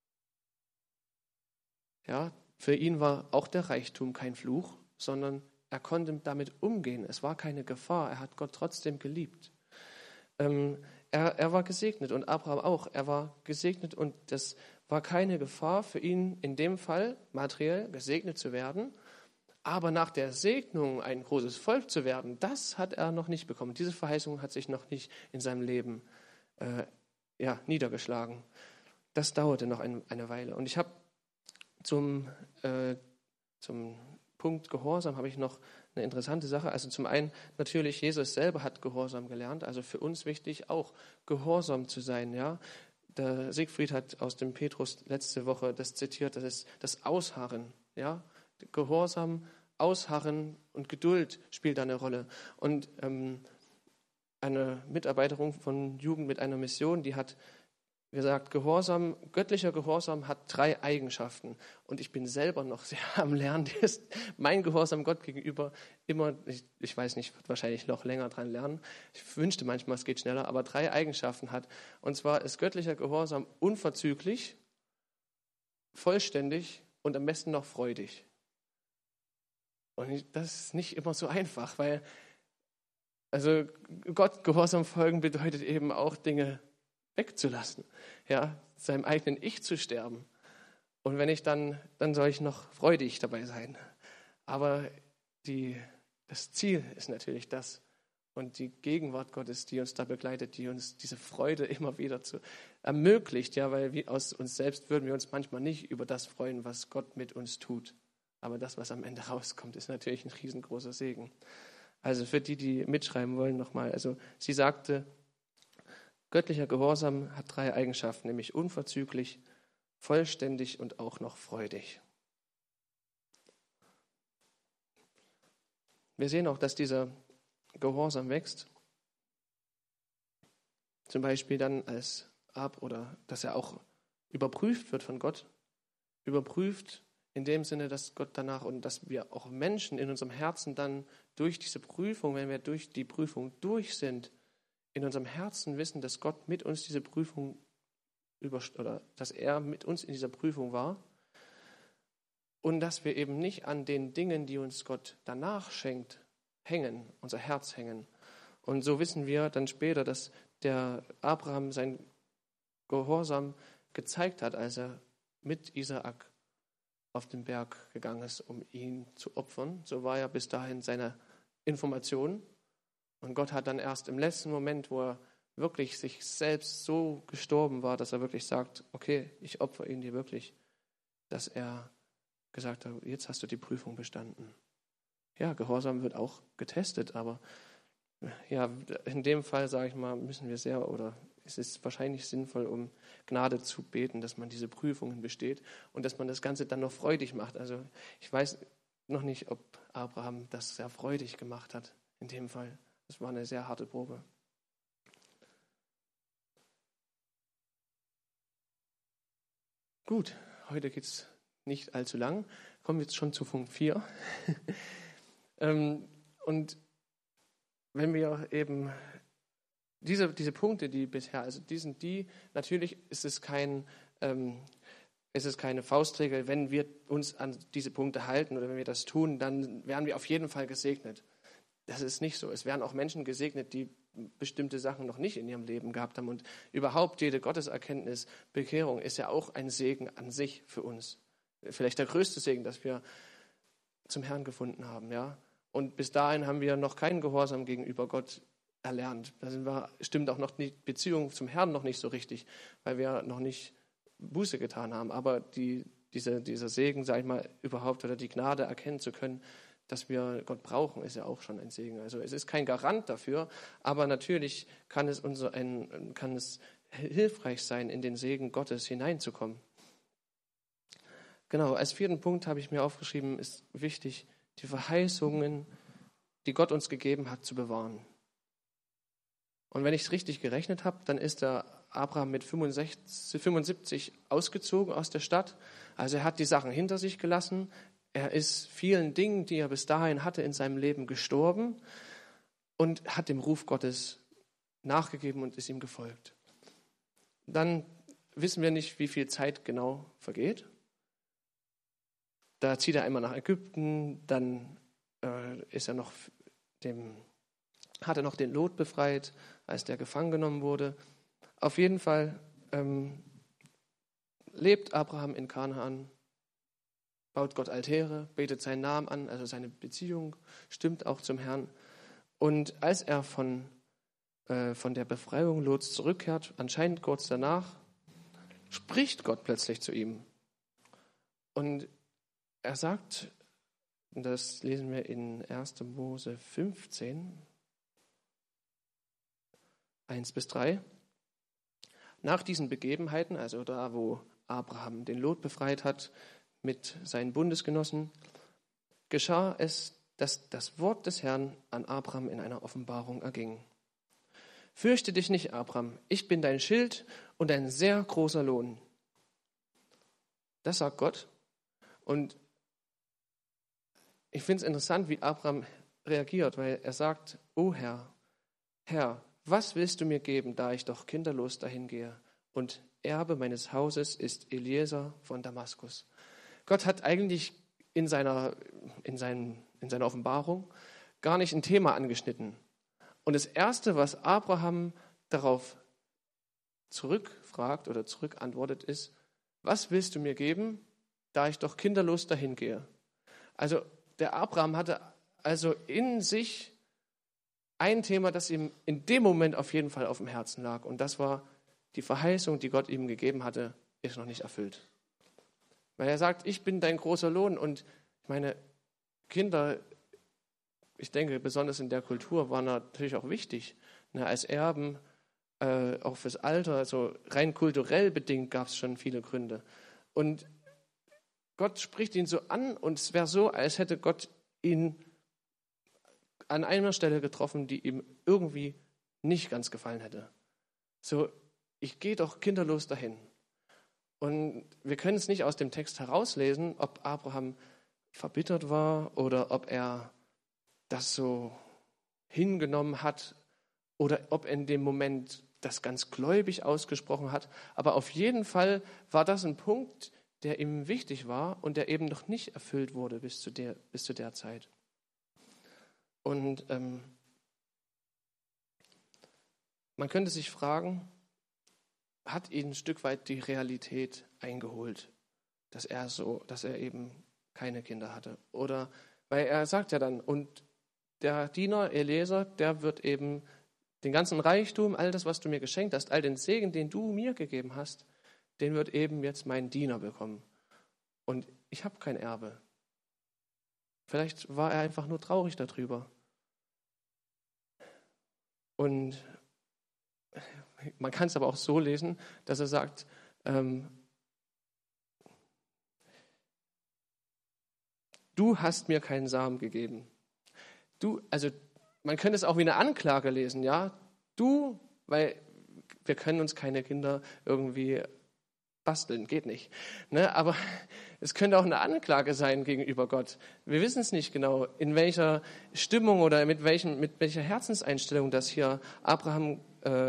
Ja, für ihn war auch der Reichtum kein Fluch, sondern er konnte damit umgehen. Es war keine Gefahr. Er hat Gott trotzdem geliebt. Er war gesegnet und Abraham auch. Er war gesegnet und das war keine Gefahr für ihn in dem Fall, materiell gesegnet zu werden. Aber nach der Segnung ein großes Volk zu werden, das hat er noch nicht bekommen. Diese Verheißung hat sich noch nicht in seinem Leben niedergeschlagen. Das dauerte noch eine Weile. Und ich habe zum Punkt Gehorsam habe ich noch eine interessante Sache. Also zum einen natürlich, Jesus selber hat Gehorsam gelernt. Also für uns wichtig, auch gehorsam zu sein. Ja? Der Siegfried hat aus dem Petrus letzte Woche das zitiert, das ist das Ausharren. Ja? Gehorsam, Ausharren und Geduld spielt da eine Rolle. Und eine Mitarbeiterin von Jugend mit einer Mission, die hat gesagt, göttlicher Gehorsam hat 3 Eigenschaften. Und ich bin selber noch sehr am Lernen. Mein Gehorsam Gott gegenüber immer, ich weiß nicht, wird wahrscheinlich noch länger dran lernen. Ich wünschte manchmal, es geht schneller, aber 3 Eigenschaften hat. Und zwar ist göttlicher Gehorsam unverzüglich, vollständig und am besten noch freudig. Und das ist nicht immer so einfach, weil also Gott Gehorsam folgen bedeutet eben auch Dinge wegzulassen, ja, seinem eigenen Ich zu sterben. Und wenn ich dann soll ich noch freudig dabei sein. Aber das Ziel ist natürlich das und die Gegenwart Gottes, die uns da begleitet, die uns diese Freude immer wieder ermöglicht, ja, weil aus uns selbst würden wir uns manchmal nicht über das freuen, was Gott mit uns tut. Aber das, was am Ende rauskommt, ist natürlich ein riesengroßer Segen. Also für die mitschreiben wollen, nochmal. Also sie sagte, göttlicher Gehorsam hat 3 Eigenschaften, nämlich unverzüglich, vollständig und auch noch freudig. Wir sehen auch, dass dieser Gehorsam wächst. Zum Beispiel dann oder dass er auch überprüft wird von Gott. Überprüft in dem Sinne, dass Gott danach und dass wir auch Menschen in unserem Herzen dann durch diese Prüfung, wenn wir durch die Prüfung durch sind, in unserem Herzen wissen, dass Gott mit uns diese Prüfung oder dass er mit uns in dieser Prüfung war und dass wir eben nicht an den Dingen, die uns Gott danach schenkt, unser Herz hängen. Und so wissen wir dann später, dass der Abraham sein Gehorsam gezeigt hat, als er mit Isaak auf den Berg gegangen ist, um ihn zu opfern. So war er bis dahin seine Information. Und Gott hat dann erst im letzten Moment, wo er wirklich sich selbst so gestorben war, dass er wirklich sagt, okay, ich opfere ihn dir wirklich, dass er gesagt hat, jetzt hast du die Prüfung bestanden. Ja, Gehorsam wird auch getestet, aber ja, in dem Fall, sage ich mal, es ist wahrscheinlich sinnvoll, um Gnade zu beten, dass man diese Prüfungen besteht und dass man das Ganze dann noch freudig macht. Also ich weiß noch nicht, ob Abraham das sehr freudig gemacht hat in dem Fall. Das war eine sehr harte Probe. Gut, heute geht es nicht allzu lang. Kommen wir jetzt schon zu Punkt 4. Und wenn wir eben diese Punkte, die bisher, also natürlich ist es keine Faustregel, wenn wir uns an diese Punkte halten oder wenn wir das tun, dann werden wir auf jeden Fall gesegnet. Das ist nicht so. Es werden auch Menschen gesegnet, die bestimmte Sachen noch nicht in ihrem Leben gehabt haben. Und überhaupt jede Gotteserkenntnis, Bekehrung ist ja auch ein Segen an sich für uns. Vielleicht der größte Segen, dass wir zum Herrn gefunden haben. Ja? Und bis dahin haben wir noch keinen Gehorsam gegenüber Gott erlernt. Da stimmt auch noch die Beziehung zum Herrn noch nicht so richtig, weil wir noch nicht Buße getan haben. Aber dieser Segen, sage ich mal, überhaupt oder die Gnade erkennen zu können, dass wir Gott brauchen, ist ja auch schon ein Segen. Also es ist kein Garant dafür, aber natürlich kann es hilfreich sein, in den Segen Gottes hineinzukommen. Genau, als 4. Punkt habe ich mir aufgeschrieben, ist wichtig, die Verheißungen, die Gott uns gegeben hat, zu bewahren. Und wenn ich es richtig gerechnet habe, dann ist der Abraham mit 75 ausgezogen aus der Stadt. Also er hat die Sachen hinter sich gelassen. Er ist vielen Dingen, die er bis dahin hatte, in seinem Leben gestorben und hat dem Ruf Gottes nachgegeben und ist ihm gefolgt. Dann wissen wir nicht, wie viel Zeit genau vergeht. Da zieht er einmal nach Ägypten, dann hat er noch den Lot befreit, als der gefangen genommen wurde. Auf jeden Fall lebt Abraham in Kanaan, baut Gott Altäre, betet seinen Namen an, also seine Beziehung stimmt auch zum Herrn. Und als er von der Befreiung Lots zurückkehrt, anscheinend kurz danach, spricht Gott plötzlich zu ihm. Und er sagt, und das lesen wir in 1. Mose 15, 1-3. Nach diesen Begebenheiten, also da, wo Abraham den Lot befreit hat mit seinen Bundesgenossen, geschah es, dass das Wort des Herrn an Abraham in einer Offenbarung erging. Fürchte dich nicht, Abraham, ich bin dein Schild und ein sehr großer Lohn. Das sagt Gott. Und ich finde es interessant, wie Abraham reagiert, weil er sagt, O Herr, was willst du mir geben, da ich doch kinderlos dahin gehe? Und Erbe meines Hauses ist Eliezer von Damaskus. Gott hat eigentlich in seiner Offenbarung gar nicht ein Thema angeschnitten. Und das Erste, was Abraham darauf zurückfragt oder zurückantwortet, ist, was willst du mir geben, da ich doch kinderlos dahin gehe? Also der Abraham hatte also in sich ein Thema, das ihm in dem Moment auf jeden Fall auf dem Herzen lag. Und das war, die Verheißung, die Gott ihm gegeben hatte, ist noch nicht erfüllt. Weil er sagt, ich bin dein großer Lohn. Und ich meine, Kinder, ich denke, besonders in der Kultur, waren natürlich auch wichtig. Als Erben, auch fürs Alter, also rein kulturell bedingt gab es schon viele Gründe. Und Gott spricht ihn so an und es wäre so, als hätte Gott ihn an einer Stelle getroffen, die ihm irgendwie nicht ganz gefallen hätte. So, ich gehe doch kinderlos dahin. Und wir können es nicht aus dem Text herauslesen, ob Abraham verbittert war oder ob er das so hingenommen hat oder ob er in dem Moment das ganz gläubig ausgesprochen hat. Aber auf jeden Fall war das ein Punkt, der ihm wichtig war und der eben noch nicht erfüllt wurde bis zu der Zeit. Und man könnte sich fragen, hat ihn ein Stück weit die Realität eingeholt, dass er eben keine Kinder hatte? Oder, weil er sagt ja dann, und der Diener Eliezer, der wird eben den ganzen Reichtum, all das, was du mir geschenkt hast, all den Segen, den du mir gegeben hast, den wird eben jetzt mein Diener bekommen. Und ich habe kein Erbe. Vielleicht war er einfach nur traurig darüber. Und man kann es aber auch so lesen, dass er sagt, du hast mir keinen Samen gegeben. Also man könnte es auch wie eine Anklage lesen, ja. Du, weil wir können uns keine Kinder irgendwie basteln, geht nicht. Ne? Aber es könnte auch eine Anklage sein gegenüber Gott. Wir wissen es nicht genau, in welcher Stimmung oder mit welcher Herzenseinstellung das hier Abraham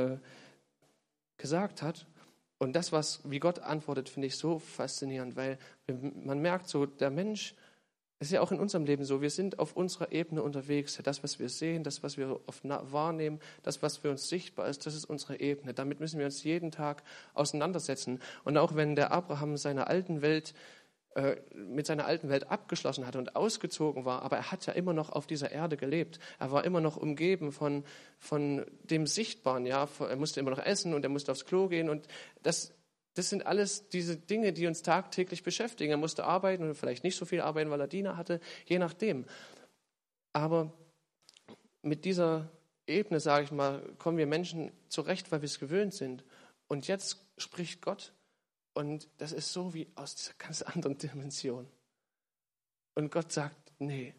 gesagt hat. Und das, wie Gott antwortet, finde ich so faszinierend, weil man merkt so, der Mensch Es ist ja auch in unserem Leben so, wir sind auf unserer Ebene unterwegs. Das, was wir sehen, das, was wir oft wahrnehmen, das, was für uns sichtbar ist, das ist unsere Ebene. Damit müssen wir uns jeden Tag auseinandersetzen. Und auch wenn der Abraham mit seiner alten Welt abgeschlossen hatte und ausgezogen war, aber er hat ja immer noch auf dieser Erde gelebt. Er war immer noch umgeben von dem Sichtbaren. Ja? Er musste immer noch essen und er musste aufs Klo gehen. Und das sind alles diese Dinge, die uns tagtäglich beschäftigen. Er musste arbeiten und vielleicht nicht so viel arbeiten, weil er Diener hatte, je nachdem. Aber mit dieser Ebene, sage ich mal, kommen wir Menschen zurecht, weil wir es gewöhnt sind. Und jetzt spricht Gott und das ist so wie aus dieser ganz anderen Dimension. Und Gott sagt, nee,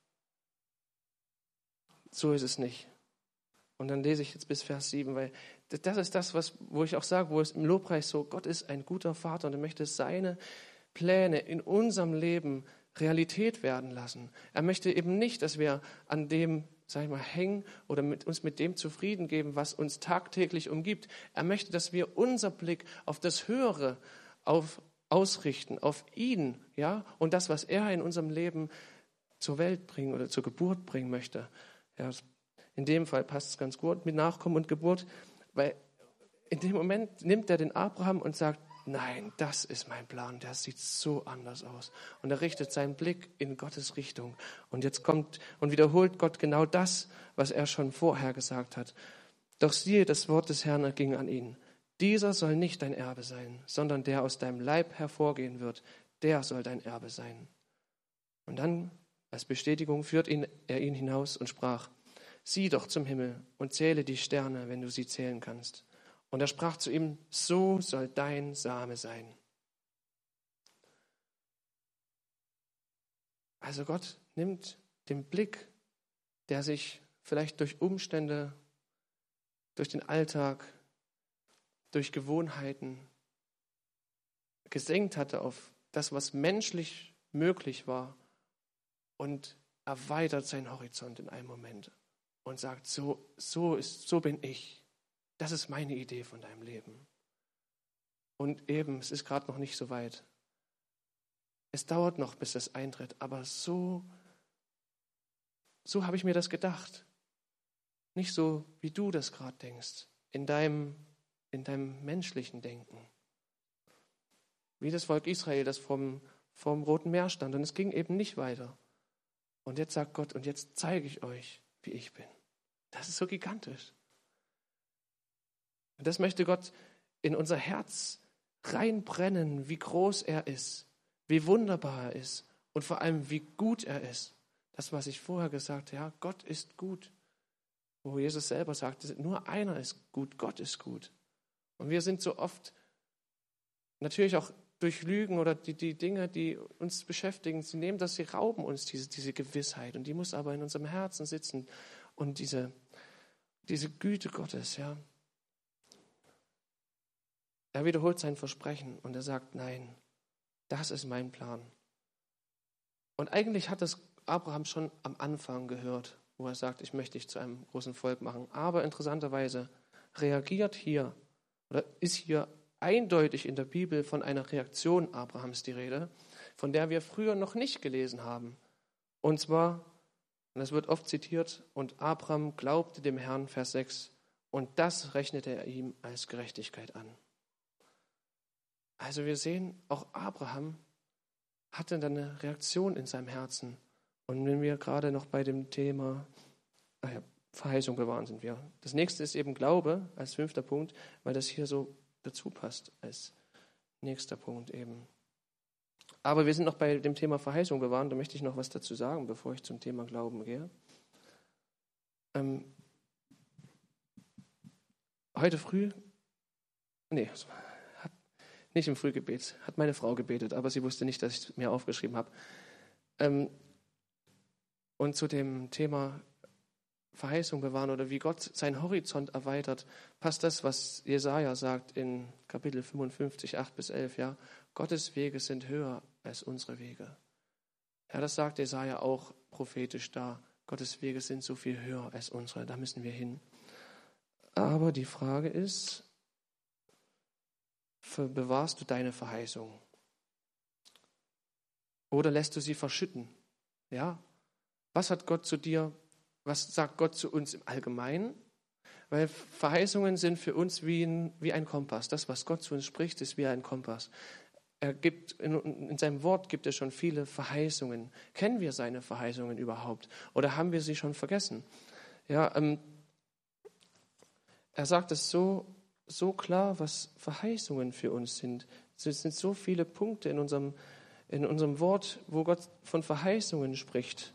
so ist es nicht. Und dann lese ich jetzt bis Vers 7, weil das ist das, wo ich auch sage, wo es im Lobpreis so, Gott ist ein guter Vater und er möchte seine Pläne in unserem Leben Realität werden lassen. Er möchte eben nicht, dass wir an dem, sag ich mal, hängen oder uns mit dem zufrieden geben, was uns tagtäglich umgibt. Er möchte, dass wir unser Blick auf das Höhere ausrichten, auf ihn, ja, und das, was er in unserem Leben zur Welt bringen oder zur Geburt bringen möchte. Ja, in dem Fall passt es ganz gut mit Nachkommen und Geburt, weil in dem Moment nimmt er den Abraham und sagt, nein, das ist mein Plan, der sieht so anders aus. Und er richtet seinen Blick in Gottes Richtung. Und jetzt kommt und wiederholt Gott genau das, was er schon vorher gesagt hat. Doch siehe, das Wort des Herrn erging an ihn. Dieser soll nicht dein Erbe sein, sondern der aus deinem Leib hervorgehen wird, der soll dein Erbe sein. Und dann, als Bestätigung, führt er ihn hinaus und sprach, sieh doch zum Himmel und zähle die Sterne, wenn du sie zählen kannst. Und er sprach zu ihm, so soll dein Same sein. Also Gott nimmt den Blick, der sich vielleicht durch Umstände, durch den Alltag, durch Gewohnheiten gesenkt hatte auf das, was menschlich möglich war und erweitert seinen Horizont in einem Moment und sagt, so bin ich. Das ist meine Idee von deinem Leben. Und eben, es ist gerade noch nicht so weit. Es dauert noch, bis es eintritt, aber so habe ich mir das gedacht. Nicht so, wie du das gerade denkst, in deinem menschlichen Denken. Wie das Volk Israel, das vom Roten Meer stand. Und es ging eben nicht weiter. Und jetzt sagt Gott, und jetzt zeige ich euch, wie ich bin. Das ist so gigantisch. Und das möchte Gott in unser Herz reinbrennen, wie groß er ist, wie wunderbar er ist und vor allem, wie gut er ist. Das, was ich vorher gesagt habe, ja, Gott ist gut. Wo Jesus selber sagt, nur einer ist gut, Gott ist gut. Und wir sind so oft, natürlich auch durch Lügen oder die Dinge, die uns beschäftigen, sie rauben uns diese Gewissheit. Und die muss aber in unserem Herzen sitzen. Und diese Güte Gottes, ja. Er wiederholt sein Versprechen und er sagt, nein, das ist mein Plan. Und eigentlich hat das Abraham schon am Anfang gehört, wo er sagt, ich möchte dich zu einem großen Volk machen. Aber interessanterweise reagiert hier oder ist hier eindeutig in der Bibel von einer Reaktion Abrahams die Rede, von der wir früher noch nicht gelesen haben. Und zwar, und das wird oft zitiert, und Abraham glaubte dem Herrn, Vers 6, und das rechnete er ihm als Gerechtigkeit an. Also wir sehen, auch Abraham hatte dann eine Reaktion in seinem Herzen. Und wenn wir gerade noch bei dem Thema Verheißung bewahren sind wir. Das nächste ist eben Glaube als 5. Punkt, weil das hier so dazu passt als nächster Punkt eben. Aber wir sind noch bei dem Thema Verheißung bewahren. Da möchte ich noch was dazu sagen, bevor ich zum Thema Glauben gehe. Heute früh, nicht im Frühgebet, hat meine Frau gebetet, aber sie wusste nicht, dass ich es mir aufgeschrieben habe. Und zu dem Thema Verheißung bewahren oder wie Gott seinen Horizont erweitert, passt das, was Jesaja sagt in Kapitel 55, 8-11. Ja? Gottes Wege sind höher als unsere Wege. Ja, das sagt Jesaja auch prophetisch da. Gottes Wege sind so viel höher als unsere, da müssen wir hin. Aber die Frage ist, bewahrst du deine Verheißung? Oder lässt du sie verschütten Ja, was hat Gott zu dir, was sagt Gott zu uns im Allgemeinen? Weil Verheißungen sind für uns wie ein Kompass. Das, was Gott zu uns spricht, ist wie ein Kompass. Er gibt in seinem Wort gibt er schon viele Verheißungen. Kennen wir seine Verheißungen überhaupt? Oder haben wir sie schon vergessen? Ja, er sagt es so klar, was Verheißungen für uns sind. Es sind so viele Punkte in unserem Wort, wo Gott von Verheißungen spricht.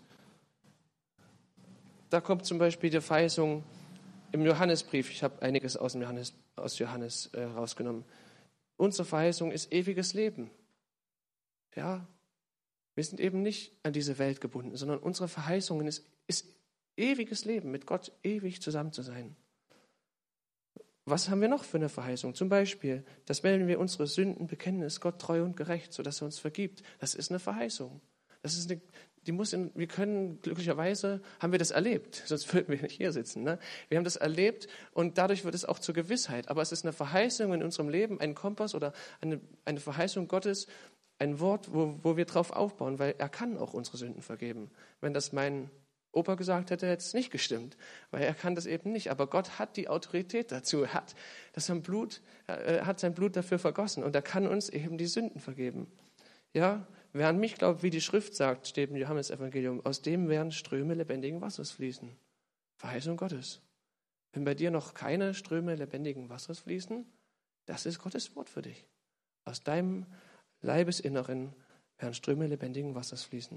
Da kommt zum Beispiel die Verheißung im Johannesbrief. Ich habe einiges aus Johannes rausgenommen. Unsere Verheißung ist ewiges Leben. Ja, wir sind eben nicht an diese Welt gebunden, sondern unsere Verheißung ist ewiges Leben, mit Gott ewig zusammen zu sein. Was haben wir noch für eine Verheißung? Zum Beispiel, dass wenn wir unsere Sünden bekennen, ist Gott treu und gerecht, sodass er uns vergibt. Das ist eine Verheißung. Wir können, glücklicherweise haben wir das erlebt, sonst würden wir nicht hier sitzen. Ne? Wir haben das erlebt und dadurch wird es auch zur Gewissheit. Aber es ist eine Verheißung in unserem Leben, ein Kompass oder eine Verheißung Gottes, ein Wort, wo wir drauf aufbauen, weil er kann auch unsere Sünden vergeben. Wenn das mein Opa gesagt hätte, hätte es nicht gestimmt, weil er kann das eben nicht. Aber Gott hat die Autorität dazu. Er hat sein Blut dafür vergossen und er kann uns eben die Sünden vergeben. Ja, wer an mich glaubt, wie die Schrift sagt, steht im Johannesevangelium, aus dem werden Ströme lebendigen Wassers fließen. Verheißung Gottes. Wenn bei dir noch keine Ströme lebendigen Wassers fließen, das ist Gottes Wort für dich. Aus deinem Leibesinneren werden Ströme lebendigen Wassers fließen.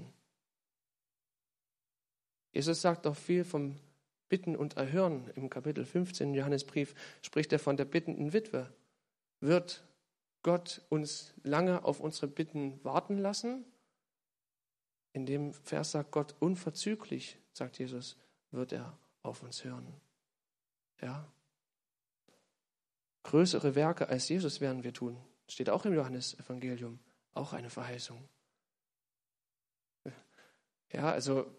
Jesus sagt auch viel vom Bitten und Erhören. Im Kapitel 15 im Johannesbrief spricht er von der bittenden Witwe. Wird Gott uns lange auf unsere Bitten warten lassen? In dem Vers sagt Gott, unverzüglich, sagt Jesus, wird er auf uns hören. Ja. Größere Werke als Jesus werden wir tun. Steht auch im Johannesevangelium. Auch eine Verheißung. Ja, also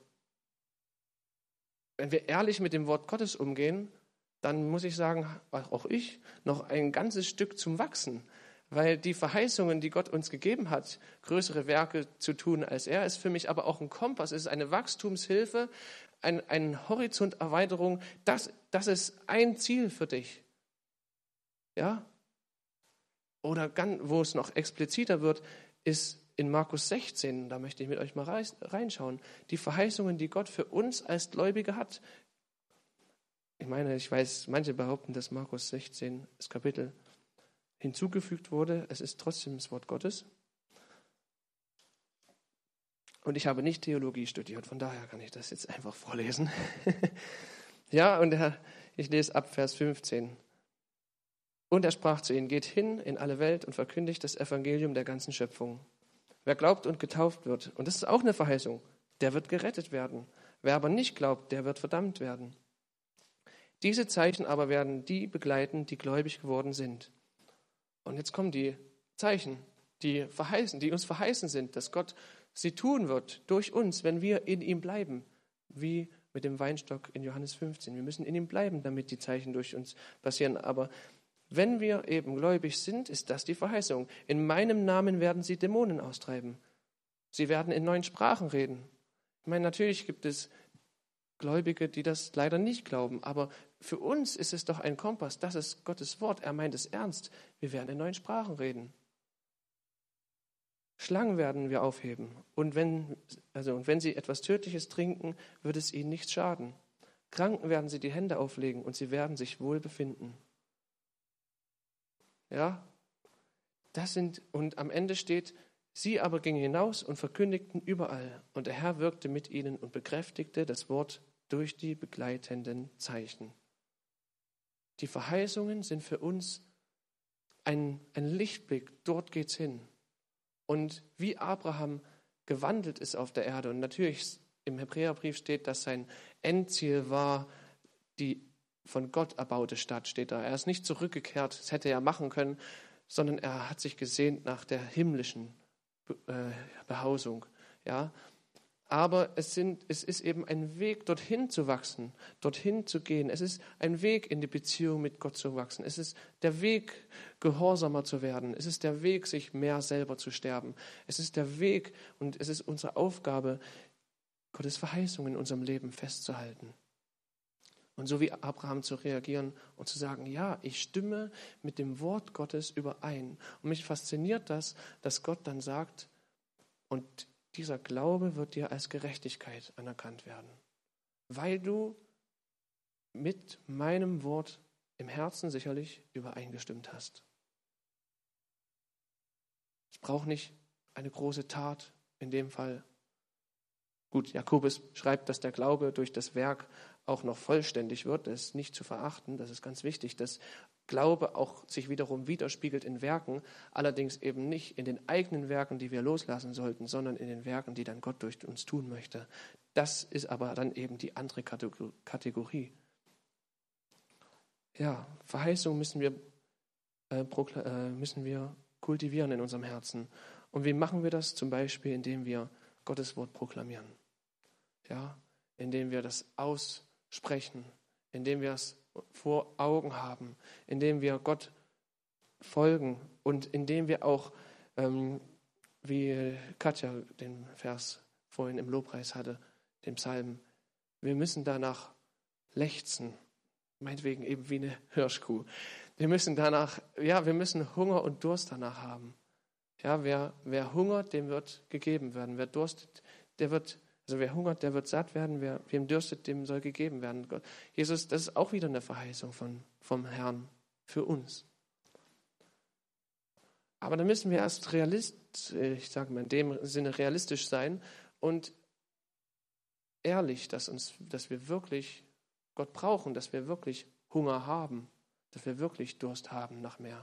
wenn wir ehrlich mit dem Wort Gottes umgehen, dann muss ich sagen, auch ich, noch ein ganzes Stück zum Wachsen. Weil die Verheißungen, die Gott uns gegeben hat, größere Werke zu tun als er, ist für mich aber auch ein Kompass, es ist eine Wachstumshilfe, eine Horizonterweiterung. Das ist ein Ziel für dich. Ja? Oder wo es noch expliziter wird, ist in Markus 16, da möchte ich mit euch mal reinschauen, die Verheißungen, die Gott für uns als Gläubige hat. Ich weiß, manche behaupten, dass Markus 16, das Kapitel, hinzugefügt wurde. Es ist trotzdem das Wort Gottes. Und ich habe nicht Theologie studiert, von daher kann ich das jetzt einfach vorlesen. Ja, und ich lese ab Vers 15. Und er sprach zu ihnen, geht hin in alle Welt und verkündigt das Evangelium der ganzen Schöpfung. Wer glaubt und getauft wird, und das ist auch eine Verheißung, der wird gerettet werden. Wer aber nicht glaubt, der wird verdammt werden. Diese Zeichen aber werden die begleiten, die gläubig geworden sind. Und jetzt kommen die Zeichen, die uns verheißen sind, dass Gott sie tun wird durch uns, wenn wir in ihm bleiben, wie mit dem Weinstock in Johannes 15. Wir müssen in ihm bleiben, damit die Zeichen durch uns passieren. Aber wenn wir eben gläubig sind, ist das die Verheißung. In meinem Namen werden sie Dämonen austreiben. Sie werden in neuen Sprachen reden. Ich meine, natürlich gibt es Gläubige, die das leider nicht glauben, aber für uns ist es doch ein Kompass. Das ist Gottes Wort. Er meint es ernst. Wir werden in neuen Sprachen reden. Schlangen werden wir aufheben. Und wenn sie etwas Tödliches trinken, wird es ihnen nichts schaden. Kranken werden sie die Hände auflegen und sie werden sich wohl befinden. Ja, und am Ende steht, sie aber gingen hinaus und verkündigten überall. Und der Herr wirkte mit ihnen und bekräftigte das Wort durch die begleitenden Zeichen. Die Verheißungen sind für uns ein Lichtblick, dort geht's hin. Und wie Abraham gewandelt ist auf der Erde, und natürlich im Hebräerbrief steht, dass sein Endziel war, die von Gott erbaute Stadt, steht da. Er ist nicht zurückgekehrt, das hätte er machen können, sondern er hat sich gesehnt nach der himmlischen Behausung. Ja? Aber es ist eben ein Weg, dorthin zu wachsen, dorthin zu gehen. Es ist ein Weg, in die Beziehung mit Gott zu wachsen. Es ist der Weg, gehorsamer zu werden. Es ist der Weg, sich mehr selber zu sterben. Es ist der Weg und es ist unsere Aufgabe, Gottes Verheißungen in unserem Leben festzuhalten. Und so wie Abraham zu reagieren und zu sagen, ja, ich stimme mit dem Wort Gottes überein. Und mich fasziniert das, dass Gott dann sagt, und dieser Glaube wird dir als Gerechtigkeit anerkannt werden, weil du mit meinem Wort im Herzen sicherlich übereingestimmt hast. Es braucht nicht eine große Tat in dem Fall. Gut, Jakobus schreibt, dass der Glaube durch das Werk auch noch vollständig wird. Das ist nicht zu verachten, das ist ganz wichtig, dass Glaube auch sich wiederum widerspiegelt in Werken, allerdings eben nicht in den eigenen Werken, die wir loslassen sollten, sondern in den Werken, die dann Gott durch uns tun möchte. Das ist aber dann eben die andere Kategorie. Ja, Verheißung müssen wir kultivieren in unserem Herzen. Und wie machen wir das? Zum Beispiel, indem wir Gottes Wort proklamieren. Ja, indem wir das aussprechen, indem wir es vor Augen haben, indem wir Gott folgen und indem wir auch, wie Katja den Vers vorhin im Lobpreis hatte, den Psalm, wir müssen danach lechzen, meinetwegen eben wie eine Hirschkuh. Wir müssen Hunger und Durst danach haben. Ja, wer hungert, dem wird gegeben werden. Wer durstet, wer hungert, der wird satt werden. Wem dürstet, dem soll gegeben werden. Jesus, das ist auch wieder eine Verheißung vom Herrn für uns. Aber da müssen wir erst ich sage mal in dem Sinne realistisch sein und ehrlich, dass wir wirklich Gott brauchen, dass wir wirklich Hunger haben, dass wir wirklich Durst haben nach mehr.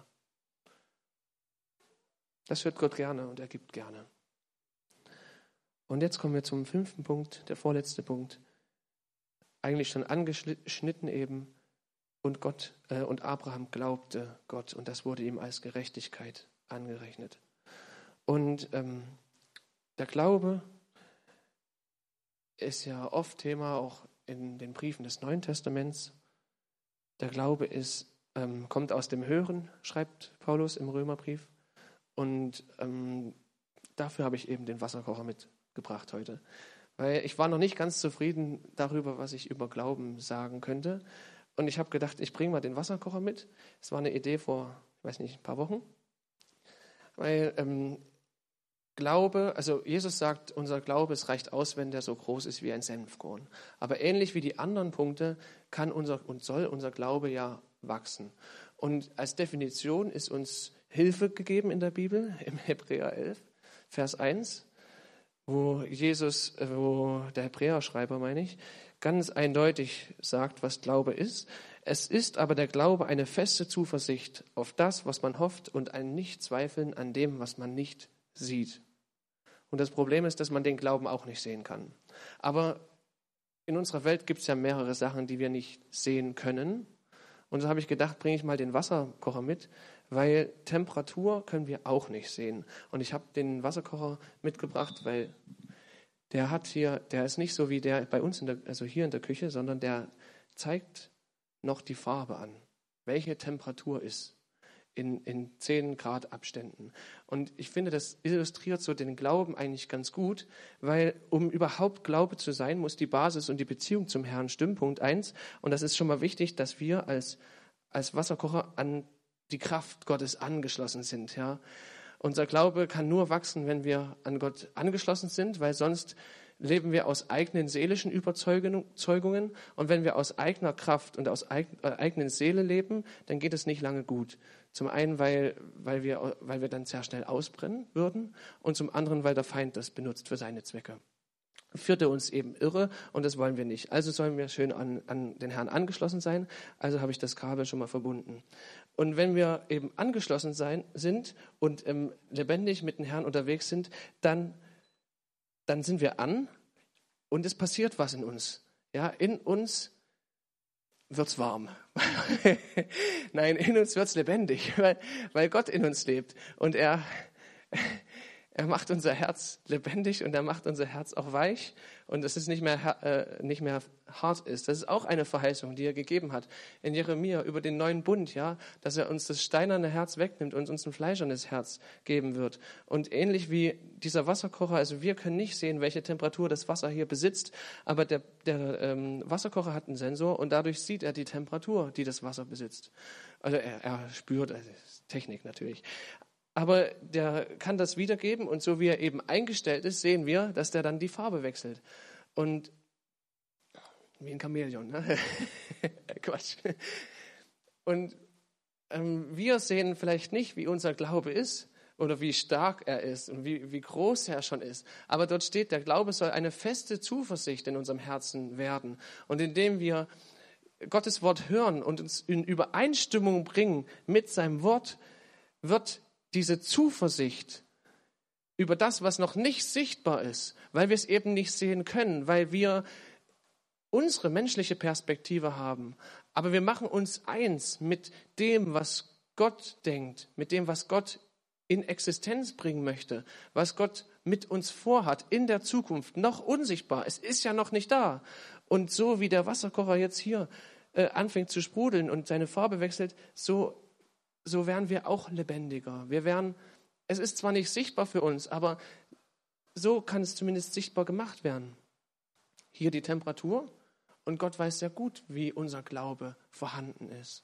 Das hört Gott gerne und er gibt gerne. Und jetzt kommen wir zum 5. Punkt, der vorletzte Punkt. Eigentlich schon angeschnitten eben. Und Abraham glaubte Gott und das wurde ihm als Gerechtigkeit angerechnet. Und der Glaube ist ja oft Thema auch in den Briefen des Neuen Testaments. Der Glaube kommt aus dem Hören, schreibt Paulus im Römerbrief. Und dafür habe ich eben den Wasserkocher mitgebracht heute. Weil ich war noch nicht ganz zufrieden darüber, was ich über Glauben sagen könnte. Und ich habe gedacht, ich bringe mal den Wasserkocher mit. Es war eine Idee vor, ein paar Wochen. Weil Jesus sagt, unser Glaube, es reicht aus, wenn der so groß ist wie ein Senfkorn. Aber ähnlich wie die anderen Punkte kann soll unser Glaube ja wachsen. Und als Definition ist uns Hilfe gegeben in der Bibel, im Hebräer 11, Vers 1, wo der Hebräerschreiber, ganz eindeutig sagt, was Glaube ist. Es ist aber der Glaube eine feste Zuversicht auf das, was man hofft und ein Nichtzweifeln an dem, was man nicht sieht. Und das Problem ist, dass man den Glauben auch nicht sehen kann. Aber in unserer Welt gibt es ja mehrere Sachen, die wir nicht sehen können. Und so habe ich gedacht, bringe ich mal den Wasserkocher mit, weil Temperatur können wir auch nicht sehen. Und ich habe den Wasserkocher mitgebracht, weil der ist nicht so wie der bei uns hier in der Küche, sondern der zeigt noch die Farbe an, welche Temperatur ist in 10 Grad Abständen. Und ich finde, das illustriert so den Glauben eigentlich ganz gut, weil um überhaupt Glaube zu sein, muss die Basis und die Beziehung zum Herrn stimmen, Punkt 1. Und das ist schon mal wichtig, dass wir als Wasserkocher an die Kraft Gottes angeschlossen sind. Ja. Unser Glaube kann nur wachsen, wenn wir an Gott angeschlossen sind, weil sonst leben wir aus eigenen seelischen Überzeugungen. Und wenn wir aus eigener Kraft und aus eigenen Seele leben, dann geht es nicht lange gut. Zum einen, weil wir dann sehr schnell ausbrennen würden und zum anderen, weil der Feind das benutzt für seine Zwecke. Führt er uns eben irre und das wollen wir nicht. Also sollen wir schön an den Herrn angeschlossen sein. Also habe ich das Kabel schon mal verbunden. Und wenn wir eben angeschlossen sind und lebendig mit dem Herrn unterwegs sind, dann sind wir an und es passiert was in uns. Ja, in uns wird's warm. Nein, in uns wird's lebendig, weil Gott in uns lebt und er Er macht unser Herz lebendig und er macht unser Herz auch weich und dass es nicht mehr hart ist. Das ist auch eine Verheißung, die er gegeben hat in Jeremia über den neuen Bund, ja, dass er uns das steinerne Herz wegnimmt und uns ein fleischernes Herz geben wird. Und ähnlich wie dieser Wasserkocher, also wir können nicht sehen, welche Temperatur das Wasser hier besitzt, aber der Wasserkocher hat einen Sensor und dadurch sieht er die Temperatur, die das Wasser besitzt. Also er spürt, also Technik natürlich. Aber der kann das wiedergeben und so wie er eben eingestellt ist, sehen wir, dass der dann die Farbe wechselt. Und wie ein Chamäleon, ne? Quatsch. Und wir sehen vielleicht nicht, wie unser Glaube ist oder wie stark er ist und wie groß er schon ist. Aber dort steht, der Glaube soll eine feste Zuversicht in unserem Herzen werden. Und indem wir Gottes Wort hören und uns in Übereinstimmung bringen mit seinem Wort, wird diese Zuversicht über das, was noch nicht sichtbar ist, weil wir es eben nicht sehen können, weil wir unsere menschliche Perspektive haben, aber wir machen uns eins mit dem, was Gott denkt, mit dem, was Gott in Existenz bringen möchte, was Gott mit uns vorhat in der Zukunft, noch unsichtbar. Es ist ja noch nicht da. Und so wie der Wasserkocher jetzt hier anfängt zu sprudeln und seine Farbe wechselt, so werden wir auch lebendiger. Es ist zwar nicht sichtbar für uns, aber so kann es zumindest sichtbar gemacht werden. Hier die Temperatur und Gott weiß sehr gut, wie unser Glaube vorhanden ist.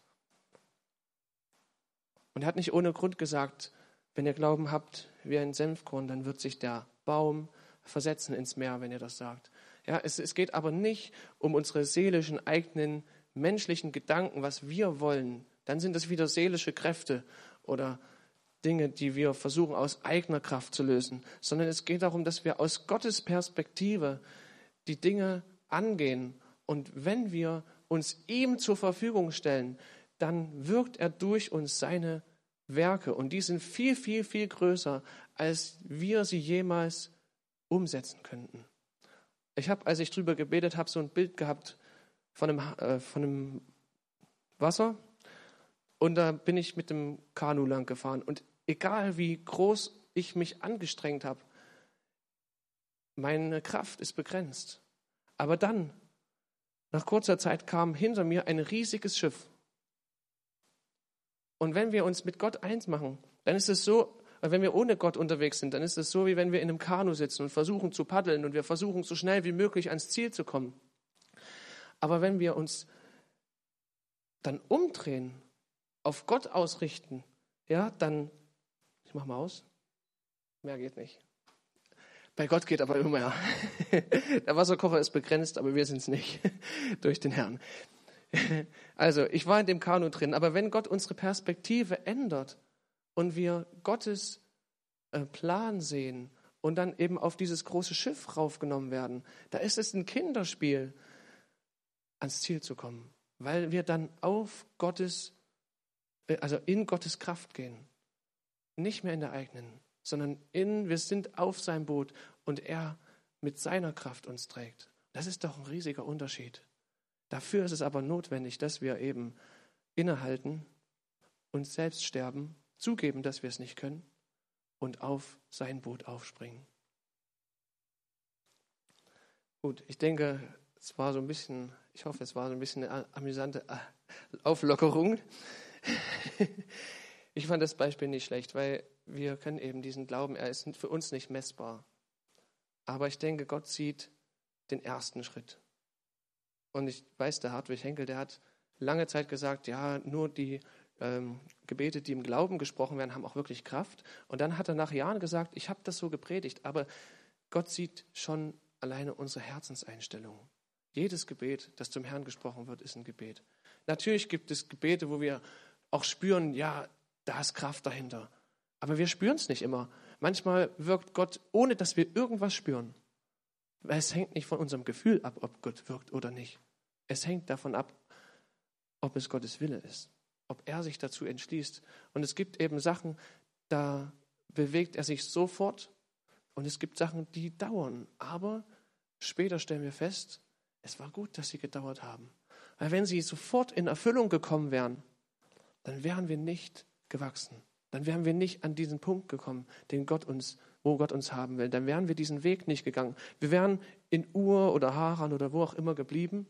Und er hat nicht ohne Grund gesagt, wenn ihr Glauben habt wie ein Senfkorn, dann wird sich der Baum versetzen ins Meer, wenn ihr das sagt. Ja, es geht aber nicht um unsere seelischen, eigenen, menschlichen Gedanken, was wir wollen. Dann sind es wieder seelische Kräfte oder Dinge, die wir versuchen aus eigener Kraft zu lösen, sondern es geht darum, dass wir aus Gottes Perspektive die Dinge angehen. Und wenn wir uns ihm zur Verfügung stellen, dann wirkt er durch uns seine Werke. Und die sind viel, viel, viel größer, als wir sie jemals umsetzen könnten. Ich habe, als ich drüber gebetet habe, so ein Bild gehabt von einem Wasser. Und da bin ich mit dem Kanu lang gefahren. Und egal wie groß ich mich angestrengt habe, meine Kraft ist begrenzt. Aber dann, nach kurzer Zeit, kam hinter mir ein riesiges Schiff. Und wenn wir uns mit Gott eins machen, dann ist es so, wenn wir ohne Gott unterwegs sind, dann ist es so, wie wenn wir in einem Kanu sitzen und versuchen zu paddeln und wir versuchen, so schnell wie möglich ans Ziel zu kommen. Aber wenn wir uns dann umdrehen, auf Gott ausrichten, ja, dann, ich mach mal aus, mehr geht nicht. Bei Gott geht aber immer mehr. Der Wasserkocher ist begrenzt, aber wir sind es nicht, durch den Herrn. Also, ich war in dem Kanu drin, aber wenn Gott unsere Perspektive ändert und wir Gottes Plan sehen und dann eben auf dieses große Schiff raufgenommen werden, da ist es ein Kinderspiel, ans Ziel zu kommen, weil wir dann in Gottes Kraft gehen. Nicht mehr in der eigenen, sondern wir sind auf seinem Boot und er mit seiner Kraft uns trägt. Das ist doch ein riesiger Unterschied. Dafür ist es aber notwendig, dass wir eben innehalten, uns selbst sterben, zugeben, dass wir es nicht können und auf sein Boot aufspringen. Gut, ich denke, ich hoffe, es war so ein bisschen eine amüsante Auflockerung. Ich fand das Beispiel nicht schlecht, weil wir können eben diesen Glauben, er ist für uns nicht messbar. Aber ich denke, Gott sieht den ersten Schritt. Und ich weiß, der Hartwig Henkel, der hat lange Zeit gesagt, ja, nur die Gebete, die im Glauben gesprochen werden, haben auch wirklich Kraft. Und dann hat er nach Jahren gesagt, ich habe das so gepredigt, aber Gott sieht schon alleine unsere Herzenseinstellung. Jedes Gebet, das zum Herrn gesprochen wird, ist ein Gebet. Natürlich gibt es Gebete, wo wir auch spüren, ja, da ist Kraft dahinter. Aber wir spüren es nicht immer. Manchmal wirkt Gott, ohne dass wir irgendwas spüren. Weil es hängt nicht von unserem Gefühl ab, ob Gott wirkt oder nicht. Es hängt davon ab, ob es Gottes Wille ist. Ob er sich dazu entschließt. Und es gibt eben Sachen, da bewegt er sich sofort. Und es gibt Sachen, die dauern. Aber später stellen wir fest, es war gut, dass sie gedauert haben. Weil wenn sie sofort in Erfüllung gekommen wären, dann wären wir nicht gewachsen. Dann wären wir nicht an diesen Punkt gekommen, den Gott uns wo Gott uns haben will, dann wären wir diesen Weg nicht gegangen. Wir wären in Ur oder Haran oder wo auch immer geblieben.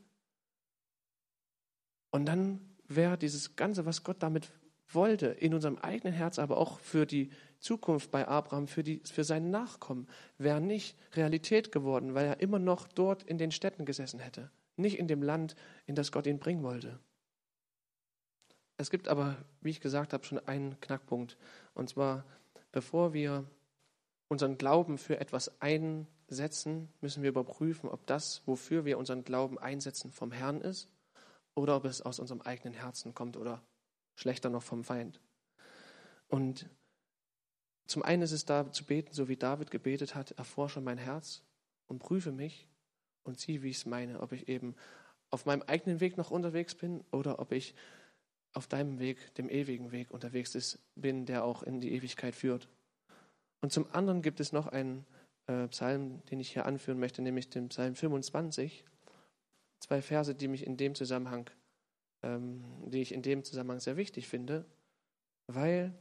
Und dann wäre dieses Ganze, was Gott damit wollte, in unserem eigenen Herz, aber auch für die Zukunft bei Abraham, für seine Nachkommen, wäre nicht Realität geworden, weil er immer noch dort in den Städten gesessen hätte, nicht in dem Land, in das Gott ihn bringen wollte. Es gibt aber, wie ich gesagt habe, schon einen Knackpunkt. Und zwar, bevor wir unseren Glauben für etwas einsetzen, müssen wir überprüfen, ob das, wofür wir unseren Glauben einsetzen, vom Herrn ist oder ob es aus unserem eigenen Herzen kommt oder schlechter noch vom Feind. Und zum einen ist es da zu beten, so wie David gebetet hat, erforsche mein Herz und prüfe mich und sieh, wie ich es meine, ob ich eben auf meinem eigenen Weg noch unterwegs bin oder ob ich auf deinem Weg, dem ewigen Weg unterwegs bin, der auch in die Ewigkeit führt. Und zum anderen gibt es noch einen Psalm, den ich hier anführen möchte, nämlich den Psalm 25. 2 Verse, die ich in dem Zusammenhang sehr wichtig finde, weil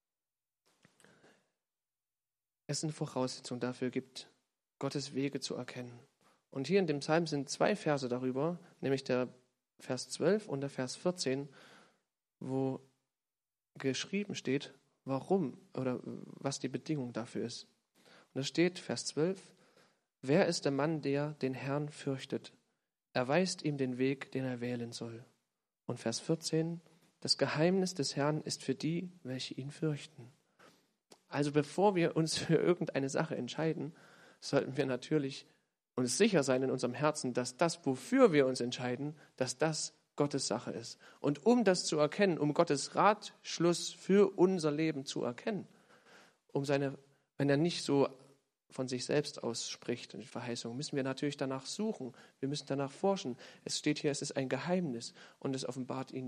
es eine Voraussetzung dafür gibt, Gottes Wege zu erkennen. Und hier in dem Psalm sind 2 Verse darüber, nämlich der Vers 12 und der Vers 14, wo geschrieben steht, warum oder was die Bedingung dafür ist. Und da steht, Vers 12, wer ist der Mann, der den Herrn fürchtet? Er weist ihm den Weg, den er wählen soll. Und Vers 14, das Geheimnis des Herrn ist für die, welche ihn fürchten. Also bevor wir uns für irgendeine Sache entscheiden, sollten wir natürlich uns sicher sein in unserem Herzen, dass das, wofür wir uns entscheiden, dass das Gottes Sache ist. Und um das zu erkennen, um Gottes Ratschluss für unser Leben zu erkennen, wenn er nicht so von sich selbst ausspricht, die Verheißung, müssen wir natürlich danach suchen. Wir müssen danach forschen. Es steht hier, es ist ein Geheimnis und es offenbart ihn